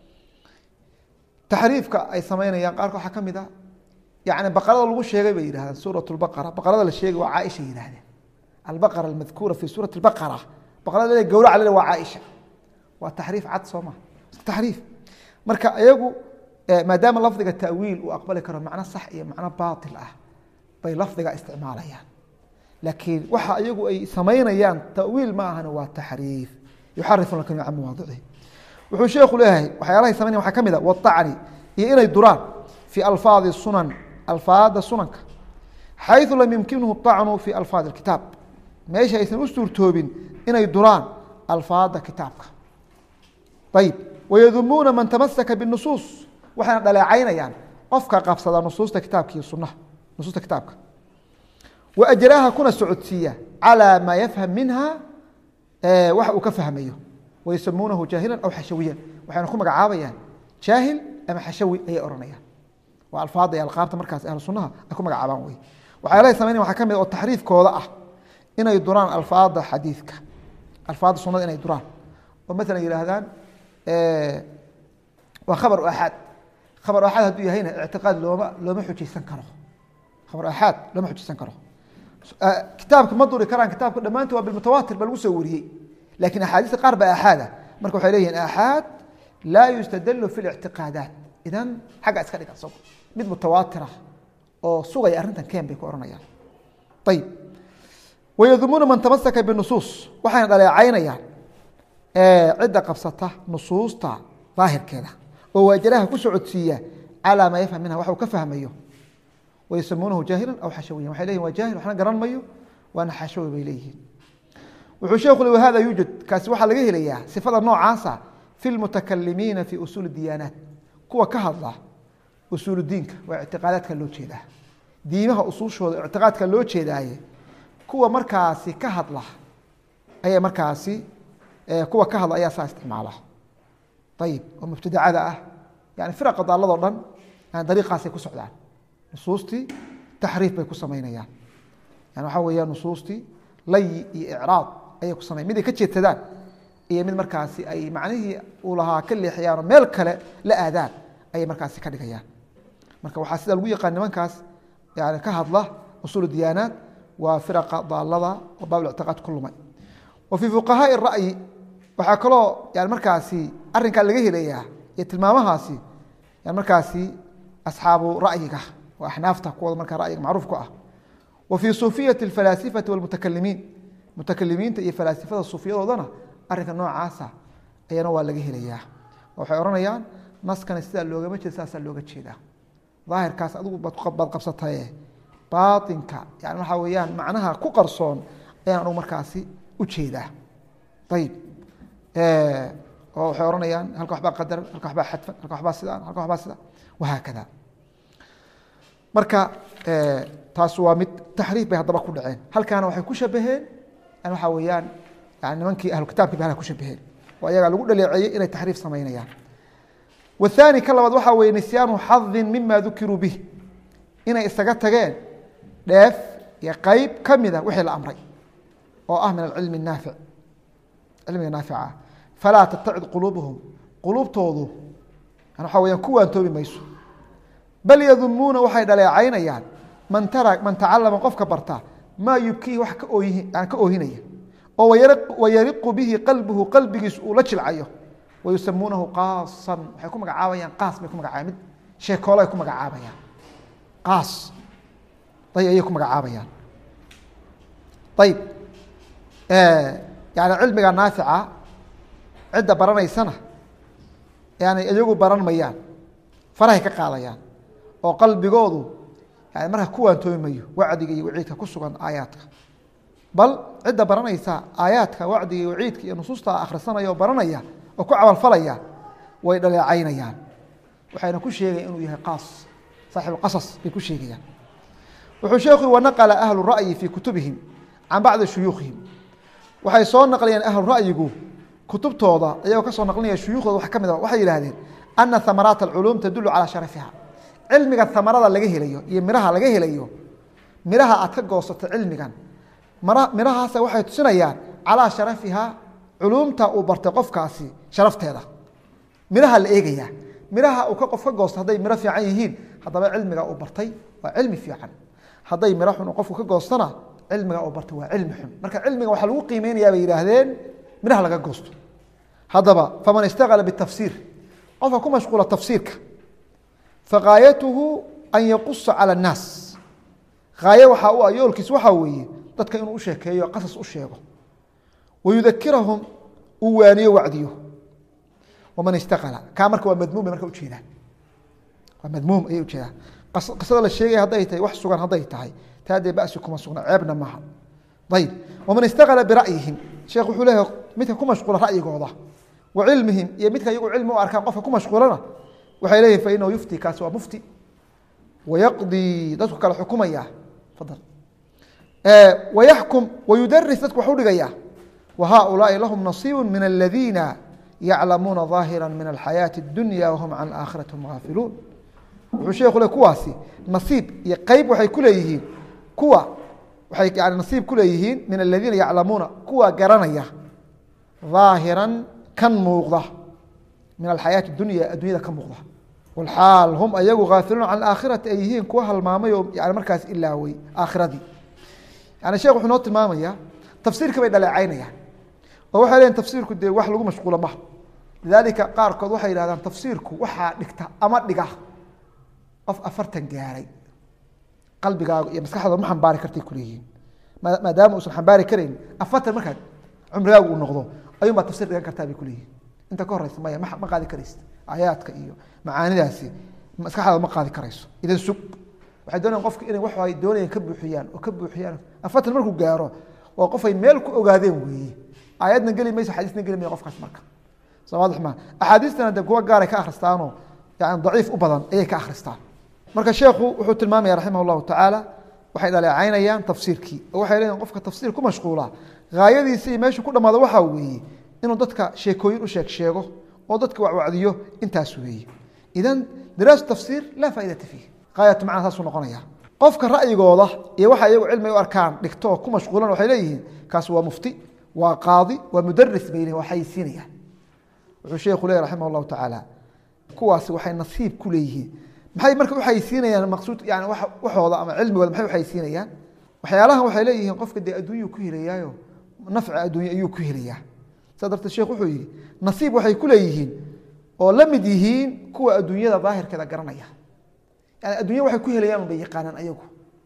taxriifka ay samaynayaan qaarka waxaa ka mid ah yani baqarada lagu sheegay bay yidhahdeen suurat lbaqara baqarada la sheegay waa caaisha yihahdeen albaqara almadkuura fi suurati lbaqara baqarada le gawraca lele waa caaisha waa taxriif cad soo maha taxriif marka iyagu maadaama lafdiga tawiil uu aqbali karo macno sax iyo macno baatil ah bay lafdiga isticmaalayaan laakiin waxa iyagu ay samaynayaan tawiil ma ahana waa taxriif yuxarifuna kalima can mawaadicihi wuxuu sheekhu leeyahay waxyaalahay samaynayan waxaa ka mid a waacni iyo inay duraan fi alfaadi sunan alfaada sunanka xayu lam yumkinhu acnu fi alfaadi kitaab meesha aysan u suurtoobin inay duraan alfaada kitaabka. ayib wayadumuuna man tamasaka binusuus waxayna dhaleecaynayaan qofka qabsada nusuusta kitaabka iyo sunaha nusuusta kitaabka waajraaha kuna socodsiiya calىa maa yafham minha waxa uu ka fahmayo wayusamuunahu jaahilan aw xashawiyan waxayna ku magacaabayaan jaahil ama xashawi ayay ohanayaan waa alfaada iyo alqaabta markaas ahlu sunaha ay ku magacaabaan wey waxyaalahay samaynayan waxaa ka mid oo taxriifkooda ah inay duraan alfaada xadiidka alfaada sunada inay duraan oo maalan yihaahdaan waa khabar axaad khabar axaad hadduu yahayna ictiqaad looma xujaysan karo khabar axaad looma xujaysan karo kitaabka ma duri karaan kitaabka dhammaanti waa bilmutawaatir ba lagu soo wariyey lakin axaadiista qaar ba axaada marka waxay leeyihin axaad laa yustadlu fi lictiqaadaat idan xagga iska dhiga isago mid mutawaatirah oo sugaya arrintan keen bay ku ohanayaan. ayib wayadumuuna man tamasaka binusuus waxayna dhaleecaynayaan cidda qabsata nusuusta daahirkeeda oo waajaraha ku socodsiiya calىa maa yafham minha wax uu ka fahmayo wayusamuunahu jaahilan aw xashawiyan waxay leyihin waa jaahil waxna garan mayo waana xashawi bay leeyihiin. wuxuu sheekhu li wahada yuujad kaasi waxaa laga helayaa sifada noocaasa fi lmutakalimiina fi usuuli diyaanaat kuwa ka hadla usuulu diinka waa ictiqaadaadka loo jeedaa diimaha usuushooda ictiqaadka loo jeedaaye kuwa markaasi ka hadla ayaa markaasi kuwa ka hadla ayaa saa isticmaala. ayib oo mubtadacada ah yani firaqa daaladoo dhan dariiqaasay ku socdaan nusuustii taxriif bay ku samaynayaan yani waxaa weeyaan nusuustii layi iyo icraad ayay ku samayan mid ay ka jeedsadaan iyo mid markaasi ay macnihii uu lahaa ka leexiyaan oo meel kale la aadaan ayay markaasi ka dhigayaan. marka waxaa sida lagu yaqaan nimankaas yani ka hadla usuul diyaanaat waa firaqa daalada oo baab ictiqaad ku lumay. wa fii fuqahaai ra'yi waxaa kaloo yani markaasi arrinkaa laga helayaa iyo tilmaamahaasi yani markaasi asxaabu ra'yiga oo axnaafta kuwooda markaa ra'yiga macruuf ku ah. wa fii suufiyati alfalaasifati walmutakalimiin mutakalimiinta iyo falaasifada suufiyadoodana arrinka noocaasa ayana waa laga helayaa waxay odhanayaan naskani sidaa loogama jeeda saasaa looga jeedaa daahirkaas adigu baad qabsataye baatinka yani waxaa weeyaan macnaha ku qarsoon ayaan anugu markaasi u jeedaa. ayib oo waxay odhanayaan halka waxbaa qadar halka waxbaa xadfan halka waxbaa sidaan halka waxbaa sidaan wahaakada. marka taas waa mid taxriif bay haddaba ku dhaceen halkaana waxay ku shabaheen yani waxaa weeyaan yani nimankii ahlu kitaabkii bay halka ku shabaheen oo ayagaa lagu dhaleeceeyey inay taxriif samaynayaan. wathani ka labaad waxaa weeye nisyaanu xadin mima dukiruu bih inay isaga tageen dheef iyo qeyb ka mida wixii la amray oo ah min alcilmi naafic cilmiga naafica ah falaa tatacid quluubuhum quluubtoodu yani waxaa weyaan ku waantoobi mayso bal yadumuuna waxay dhaleecaynayaan man tacalama qofka barta maa yubkihi wax ka oohinaya oo wayariqu bihi qalbuhu qalbigiis uu la jilcayo wayusamuunahu qaasan waxay ku magacaabayaan qaas bay ku magacaabayan mid sheekoolo ay ku magacaabayaan qaas ayay ku magacaabayaan. ayib yani cilmiga naafica cidda baranaysana yani iyagu baran mayaan farahay ka qaadayaan oo qalbigoodu yani marka ku waantoobi mayo wacdiga iyo waciidka ku sugan aayaadka bal cidda baranaysa aayaadka wacdiga iyo waciidka iyo nusuusta akhrisanaya oo baranaya oo ku camalfalaya way dhaleecaynayaan waxayna ku sheegayaan inuu yahay qaas saaxibu qasas bay ku sheegayaan. wuxuu sheekhu wanaqala ahlu ra'yi fii kutubihim can bacdi shuyuukhihim waxay soo naqliyeen ahlu ra'yigu kutubtooda iyagoo ka soo naqlinaya shuyuukhdooda wax ka mid a waxay yidhahdeen ana hamaraat alculuum tadulu calaa sharafiha cilmiga hamarada laga helayo iyo miraha laga helayo miraha aad ka goosato cilmigan mirahaasa waxay tusinayaan calaa sharafiha culuumta uu bartay qofkaasi sharafteeda miraha la eegaya miraha uu qof ka goosto hadday miro fiican yihiin haddaba cilmiga uu bartay waa cilmi fiican hadday miro xun qofku ka goostona cilmiga uu bartay waa cilmi xun marka cilmiga waxaa lagu qiimeynayaa bay yidhaahdeen miraha laga goosto. haddaba faman istaqala bitafsiir qofka ku mashquula tafsiirka fagaayatuhu an yaqusa cala annaas haaye waxaa u ah yoolkiis waxaa weeye dadka inuu u sheekeeyo qasas u sheego wayudakirahum uu waaniyo wacdiyo. waman istaqala kaa marka waa madmuum bay marka ujeedaan waa madmuum ayay ujeedaan qisada la sheegaya hadday tahay wax sugan hadday tahay taa dee basi kuma sugna ceebna maaha. ayib waman istaqala bira'yihim sheekh wuxuu leeyahay midka ku mashquula ra'yigooda wa cilmihim iyo midka iyagu cilmi u arkaan qofka ku mashquulana waxay leeyihin fa inahu yufti kaasi waa mufti wayaqdii dadku kala xukumaya fadal wayaxkum wayudaris dadku wax u dhigaya wa haaulaai lahum nasiibu min aladiina yaclamuuna ظaahira min alxayaaةi اdunya wahum can aakhirati hum gaafiluun wuxuu sheekhu le kuwaasi nasiib iyo qeyb waxay ku leeyihiin kuwa waxay yani nasiib ku leeyihiin min aladiina yaclamuuna kuwa garanaya ظaahiran kan muuqda min alxayaati اdunya addunyada ka muuqda walxaal hum ayagu gaafiluuna can aakhirati ay yihiin kuwa halmaamay oo yani markaas ilaawey aakhiradii yani sheekh wuxuu noo tilmaamaya tafsiirka bay dhaleecaynayaan oo waxay leeyihin tafsiirku dee wax lagu mashquulo maha lidaalika qaarkood waxay yihahdaan tafsiirku waxaa dhigta ama dhiga qof 40 gaaray qalbigaaga iyo maskaxdaada ma xambaari kartay kuleeyihiin maadaama uusan xambaari karayn 40 markaad cumrigaagu uu noqdo ayuun baa tafsiir dhigan kartaa bay kuleeyihiin inta ka horeysa maya ma qaadi karaysa aayaadka iyo macaanidaasi maskaxdaada ma qaadi karayso idan sug waxay doonayaan qofka inay wax ay doonayaan ka buuxiyaan oo ka buuxiyaan 40 markuu gaaro oo qof ay meel ku ogaadeen weeye aayadna geli mayso xadiisna geli mayso qofkaas marka sawaadix ma axaadiistana de kuwa gaar ay ka akhristaanoo yani daciif u badan ayay ka akhristaan marka sheekhu wuxuu tilmaamaya raximah llahu tacaala waxay dhaleecaynayaan tafsiirkii oo waxay leeyihin qofka tafsiir ku mashquula gaayadiisa iyo meeshu ku dhamaado waxaa weeye inuu dadka sheekooyin u sheego oo dadka wacwacdiyo intaas weeye idan diraasu tafsiir laa faaidata fiih gaayatu macna saasuu noqonaya qofka ra'yigooda iyo waxa iyagu cilmi u arkaan dhigto oo ku mashquulan waxay leeyihiin kaas waa mufti waa qaadi waa mudaris bay leeyihin waa xayisiinayaan wuxuu sheekhu leeyahy raximah llahu tacaala kuwaasi waxay nasiib ku leeyihiin maxay marka u xayisiinayaan maqsuud yani waxooda ama cilmigooda maxay u xayisiinayaan waxyaalahan waxay leeyihiin qofka dee adduunyuu ku helayaayo nafci adduunya ayuu ku helayaa saa darteed sheekh wuxuu yihi nasiib waxay ku leeyihiin oo la mid yihiin kuwa adduunyada daahirkeeda garanaya yani addunya waxay ku helayaan bay yaqaanaan ayagu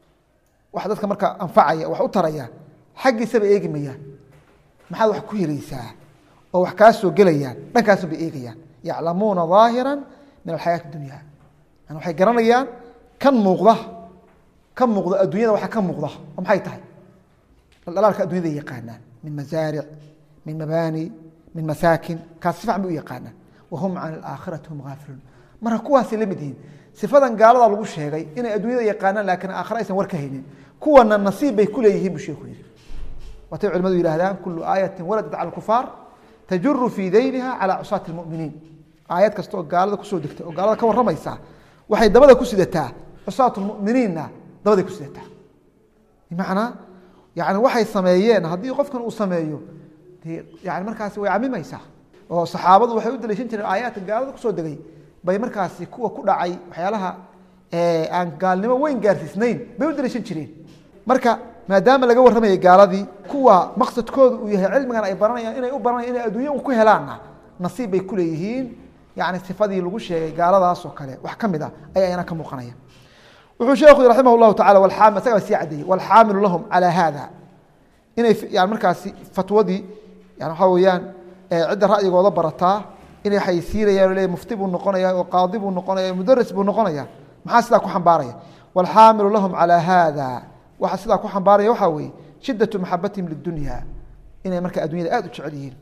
wax dadka marka anfacaya wax u taraya xaggiisaba eegi mayaan maxaad wax ku helaysaa oo wax kaa soo gelayaan dhankaasun bay eegayaan yaclamuuna ظaahira min alxayaati اdunya yani waxay garanayaan kan muuqda addunyada waxa ka muuqda oo maxay tahay dhalaalka addunyada yaqaanaan min masaaric min mabaani min masaakin kaas si fican bay u yaqaanaan wahum can alaakhirati hum gaafiluun marka kuwaasay la mid yihiin sifadan gaalada lagu sheegay inay addunyada yaqaanaan laakiin aakhira aysan war ka haynin kuwana nasiib bay ku leeyihiin buu sheeku yihi waatay culimadu yihahdaan kulu aayatin waradat cala kufaar tajuru fii dayniha calaa cusaati lmuminiin aayad kasta oo gaalada kusoo degtay oo gaalada ka warramaysa waxay dabada ku sidataa cusaatu lmuminiinna dabaday ku sidataa bimacnaa yani waxay sameeyeen haddii qofkan uu sameeyo yani markaasi way camimaysaa oo saxaabadu waxay u daliishan jireen aayaadka gaalada kusoo degay bay markaasi kuwa ku dhacay waxyaalaha aan gaalnimo weyn gaarsiisnayn bay u daliishan jireen marka maadaama laga warramayay gaaladii kuwa maqsadkooda uu yahay cilmigan ay baranayaan inay u baranayaan inay adduunya un ku helaanna nasiib bay ku leeyihiin yani sifadii lagu sheegay gaaladaas oo kale wax ka mid a ay ayna ka muuqanaya wuxuu sheekhu raximah llahu tacala walxaamil isaga baa sii caddeeyey walxaamilu lahum calaa haada inay yani markaasi fatwadii yani waxaa weeyaan cidda ra'yigooda barataa inay xaysiinayaan o leeyahy mufti buu noqonaya oo qaadi buu noqonaya mudaris buu noqonaya maxaa sidaa ku xambaaraya walxaamilu lahum calaa haada waxa sidaa ku xambaaraya waxaa weeye shiddatu maxabatihim lidunya inay marka addunyada aad u jecel yihiin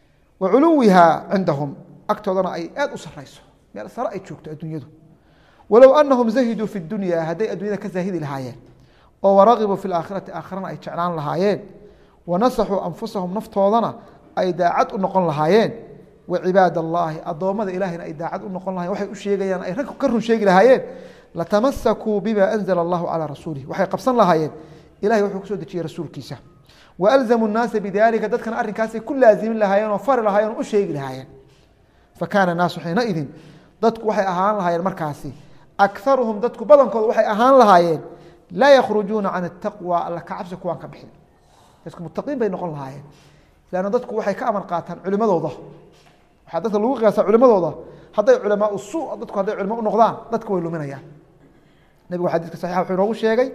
wa culuwiha cindahum agtoodana ay aad u sarayso meel sare ay joogto adduunyadu walow anahum zahiduu fi dunya hadday addunyada ka zaahidi lahaayeen oo waragibuu fi laakhirati aakhirana ay jeclaan lahaayeen wanasaxuu anfusahum naftoodana ay daacad u noqon lahaayeen wacibaad allaahi addoommada ilahayna ay daacad u noqon lahayen waxay u sheegayaan ay rag ka run sheegi lahaayeen latamasakuu bima anzla allahu calaa rasuulih waxay qabsan lahaayeen ilahay wuxuu kusoo dejiyey rasuulkiisa waalzamuu nnaasa bidalika dadkana arrinkaasay ku laazimin lahaayeen oo fari lahaayeen oo u sheegi lahaayeen fakaana naasu xiinaidin dadku waxay ahaan lahaayeen markaasi akaruhum dadku badankooda waxay ahaan lahaayeen laa yakhrujuuna can ataqwa alla ka cabsi kuwaan ka bixin dadku muttaqiin bay noqon lahaayeen lanna dadku waxay ka amar qaataan culimadooda waxaa dadka lagu qiyaasa culimadooda hadday culamaa usu dadku hadday culimo u noqdaan dadka way luminayaan nebigu xadiiska saxixa wuxuu inoogu sheegay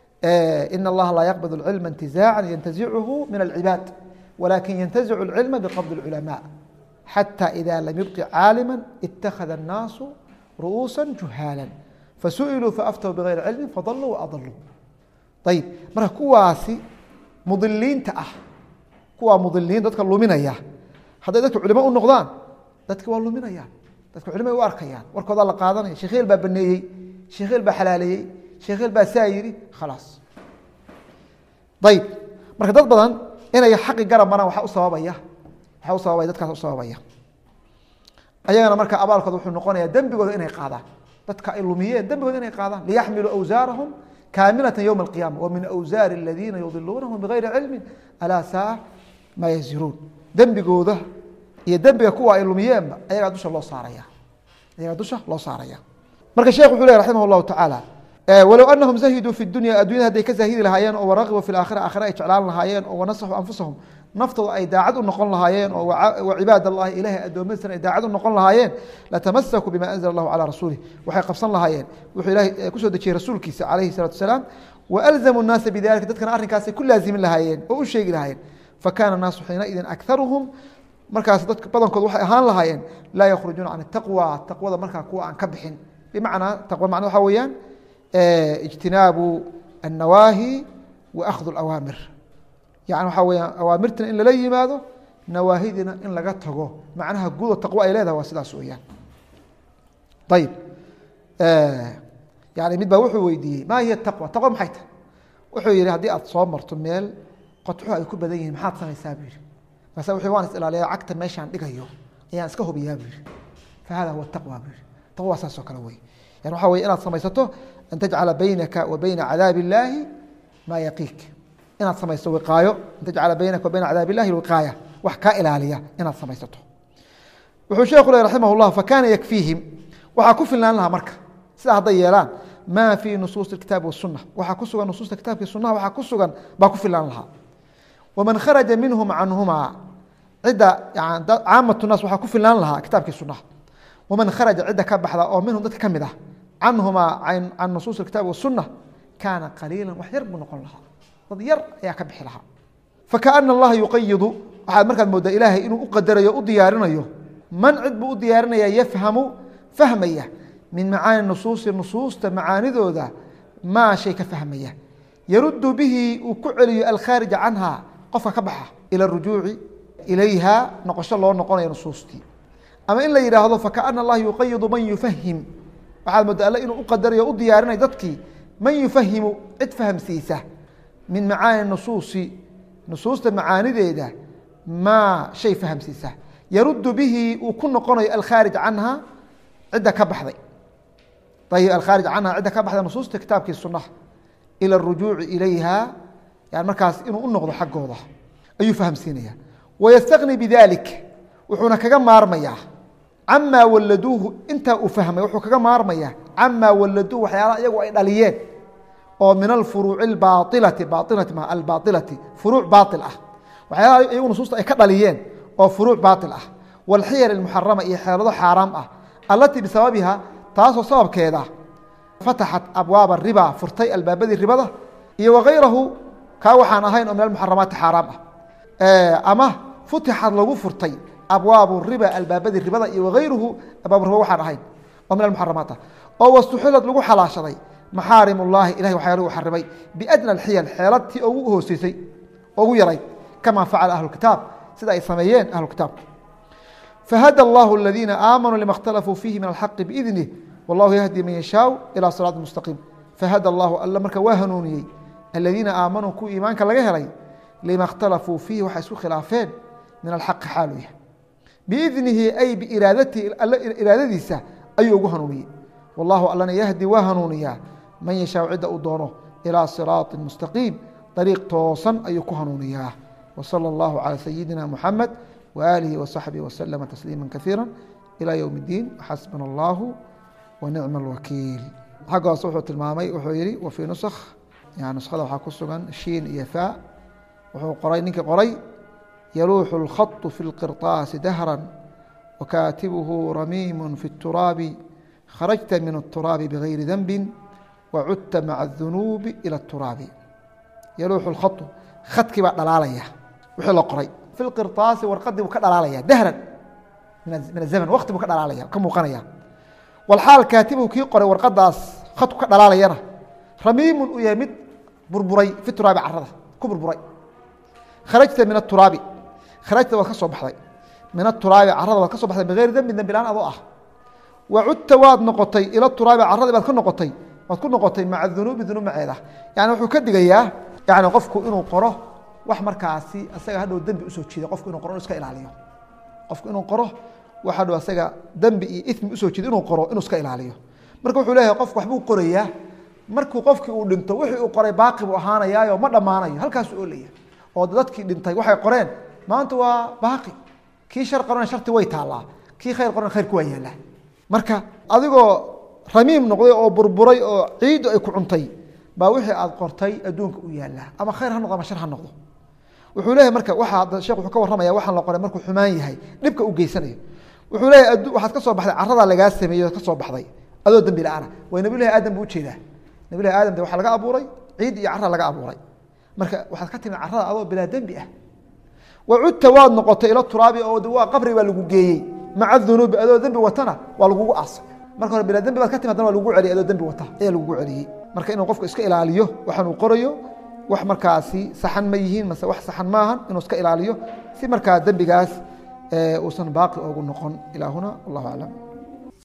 ina allaha laa yaqbid اlcilma intizaacan yantazichu min alcibaad walakin yantazicu اlcilma biqabdi اlculamaa xatى ida lam yubqi caalima ittakhada الnaasu ru'uusa juhaala fasu'iluu faaftahu bigayri cilmi fadaluu waadaluu ayib marka kuwaasi mudiliinta ah kuwa mudiliin dadka luminaya hadday dadka culimo u noqdaan dadka waa luminayaan dadka culimo u arkayaan warkooda la qaadanaya sheekh baa baneeyey sheekh baa xalaaleeyey sheekh baa saayiri khalaas dayib marka dad badan inay xaqi garab maraan waxa u sababaya dadkaas u sababaya ayagana marka abaalkooda wuxuu noqonayaa dembigooda inay qaadaan dadka ay lumiyeen dembigooda inay qaadaan liyaxmiluu awsaarahum kaamilatan yowma alqiyaama wa min awsaari aladiina yudiluunahum bigayri cilmin alaa saa maa yaziruun dembigooda iyo dembiga kuwa ay lumiyeenba ayagaa dusha loo saaraya marka sheekh wuxuu leh raximah llahu tacaala walow anahum zahiduu fi dunya addunyada hadday ka zaahidi lahaayeen oo waraqibuu fi aakhira aakhira ay jeclaan lahaayeen oo wanasaxuu anfusahum naftooda ay daacad u noqon lahaayeen oo wacibaad allahi ilahay addoommadiisana ay daacad u noqon lahaayeen latamasakuu bima anzla allahu calaa rasuulih waxay qabsan lahaayeen wuxuu ilahay kusoo dejiyey rasuulkiisa calayhi salatu wasalaam waalzamuu nnaasa bidalika dadkana arrinkaasay ku laazimin lahaayeen oo u sheegi lahaayeen fakana naasu xiinaidin akaruhum markaas dadka badankood waxay ahaan lahaayeen laa yakhrujuuna can ataqwa taqwada markaa kuwa aan ka bixin bimacnaa taqwa macna waxaa weeyaan ijtinaabu annawaahi wa akhdu alawaamir yani waxaa weyaan awaamirtina in lala yimaado nawaahidina in laga tago macnaha guudo taqwo ay leedahay waa sidaas weyaan ayib yani mid baa wuxuu weydiiyey maa hiya taqwa taqwa maxay tahay wuxuu yihi haddii aad soo marto meel qodxuhu ay ku badan yihiin maxaad samaysaa buu yihi markaasa wuxuu waan is ilaaliya cagta meeshaan dhigayo ayaan iska hubiyaa buu yihi fa hada huwa taqwa buu yihi taqwa waa saas oo kale wey yani waxaa weye inaad samaysato an tajcala baynaka wa bayna cadaabi illaahi maa yaqiik inaad samayso wiqaayo an tajcala baynaka wa bayna cadaabi illahi wiqaaya wax kaa ilaaliya inaad samaysato wuxuu sheekhu leh raximah llah fakaana yakfiihim waxaa ku filnaan lahaa marka sidaa hadday yeelaan maa fii nusuusi kitaabi wasunna waxaa ku sugan nusuusta kitaabki sunaha waxaa ku sugan baa ku filnaan lahaa waman kharaja minhum canhumaa cidda caamatu naas waxaa ku filnaan lahaa kitaabkii sunaha waman kharaja cidda ka baxda oo minhum dadka ka mid ah canhumaa can nusuusi kitaabi wasunna kaana qaliila wax yar buu noqon lahaa dad yar ayaa ka bixi lahaa fakaana allaha yuqayidu waxaad markaad moodaa ilaahay inuu u qadarayo u diyaarinayo man cid buu u diyaarinaya yafhamu fahmaya min macaani nusuusi nusuusta macaanidooda maa shay ka fahmaya yaruddu bihi uu ku celiyo alkhaarija canha qofka ka baxa ila rujuuci ilayha noqosho loo noqonayo nusuustii ama in la yidhaahdo fakaana allaha yuqayidu man yufahim waxaad moodaa alle inuu u qadarayo u diyaarinayo dadkii man yufahimu cid fahamsiisa min macaani nusuusi nusuusta macaanideeda maa shay fahamsiisa yaruddu bihi uu ku noqonayo alkhaarij canha cidda ka baxday ayib alkhaarij canha cidda ka baxday nusuusta kitaabkii sunaha ila arujuuci ilayha yani markaas inuu u noqdo xaggooda ayuu fahamsiinaya wayastagni bidalik wuxuuna kaga maarmayaa camaa walladuuhu intaa uu fahmay wuxuu kaga maarmayaa camaa walladuuhu waxyaalaha iyagu ay dhaliyeen oo min alfuruuci albaailati baailati ma albaailati furuuc baail ah waxyaalaha iyagu nusuusta ay ka dhaliyeen oo furuuc baail ah walxiyal almuxarama iyo xeelado xaaraam ah allatii bisababiha taasoo sababkeeda fataxat abwaaba riba furtay albaabadii ribada iyo wakayrahu kaa waxaan ahayn oo min almuxaramaati xaaraam ah ama futixad lagu furtay abwaabu riba albaabadii ribada iyo wakayruhu abwaab riba waxaan ahayn oo min almuxaramaat ah oo wastuxilad lagu xalaashaday maxaarim ullahi ilahay waxyaa lagu xarimay biadna alxiyal xeeladtii ugu hooseysay oo ugu yarayd kama facala ahlu kitaab sida ay sameeyeen ahlu kitaabku fahada allahu aladiina aamanuu lima اkhtalafuu fiihi min alxaqi biidnih wallahu yahdi man yashaau ilaa siraati mustaqiim fahada allahu alla marka waa hanuuniyey aladiina aamanuu kuwii iimaanka laga helay lima اkhtalafuu fiihi waxay isku khilaafeen min alxaqi xaalu yahay biidnihi ay biiraadatihi iraadadiisa ayuu ugu hanuuniyey wallahu allana yahdi waa hanuuniyaa man yashaau cidda uu doono ilaa siraati mustaqiim dariiq toosan ayuu ku hanuuniyaa wsala allahu calى sayidina muxamed waaalihi wasaxbihi waslama tasliima kaiira ilى ywm اddiin xasbana allahu wanicma alwakiil xaggaas wuxuu tilmaamay wuxuu yihi wafii nusakh nuskada waxaa ku sugan shiin iyo faa wuxuu qoray ninkii qoray yaluuxu اlkhaط fi اlqirطaasi dahra wakaatibuhu ramiim fi الturaabi kharajta min الturaabi bgayri denbi wacudta maca الdunuubi ilى الturaabi yaluuxu اlkhaطu khadkii baa dhalaalaya wixii la qoray fi lqirطaasi warqadii buu ka dhalaalaya dahran min azaman wakti buu ka dhalaalaya ka muuqanaya walxaal kaatibuhu kii qoray warqadaas khadku ka dhalaalayana ramiimun uu yahay mid burburay fi turaabi carada ku burburay kharajta min aturaabi kharajta waad ka soo baxday min aturaabi carada waad ka soo baxday bigayri dembin dembi laan adoo ah wacudta waad noqotay ila turaabi caradii baad ku noqotay maca dunuubi dunuub maceeda yani wuxuu ka digayaa yani qofku inuu qoro wax markaasi asaga hadhow dembi usoo jeeda qofku inuu qoro inuu iska ilaaliyo qofku inuu qoro wax hadhow asaga dembi iyo ismi usoo jeeda inuu qoro inuu iska ilaaliyo marka wuxuu leeyahay qofku waxbuu qorayaa markuu qofkii uu dhinto wixii uu qoray baaqi buu ahaanayaayo ma dhammaanayo halkaasuu oolaya oo dadkii dhintay waxay qoreen maanta waa baaqi kii shar qorana sharti way taallaa kii khayr qorana khayrku waa yaallaa marka adigoo ramiim noqday oo burburay oo ciiddu ay ku cuntay baa wixii aad qortay adduunka u yaallaa ama khayr ha noqdo ama shar ha noqdo wuxuu leeyahay marka waxaa sheekh wuxuu ka warramaya waxaan la qoray markuu xumaan yahay dhibka uu geysanayo wuxuu leeyahay waxaad ka soo baxday carradaa lagaa sameeyey ka soo baxday adoo dembi la-aana way nabiyullahi aadam buu ujeedaa nabiyullahi aadam de waxaa laga abuuray ciid iyo carra laga abuuray marka waxaad ka timid carrada adoo bilaa dembi ah wacudta waad noqotay ila turaabi oo waa qabri baa lagu geeyey maca dunuubi adoo dembi watana waa lagugu aasay marka hore bilaa dembi baad ka timid haddana waa lagugu celiyay adoo dembi wata ayaa lagugu celiyey marka inuu qofku iska ilaaliyo waxaan uu qorayo wax markaasi saxan ma yihiin mase wax saxan maahan inuu iska ilaaliyo si markaa dembigaas uusan baaqi oogu noqon ilaa huna wallahu aclam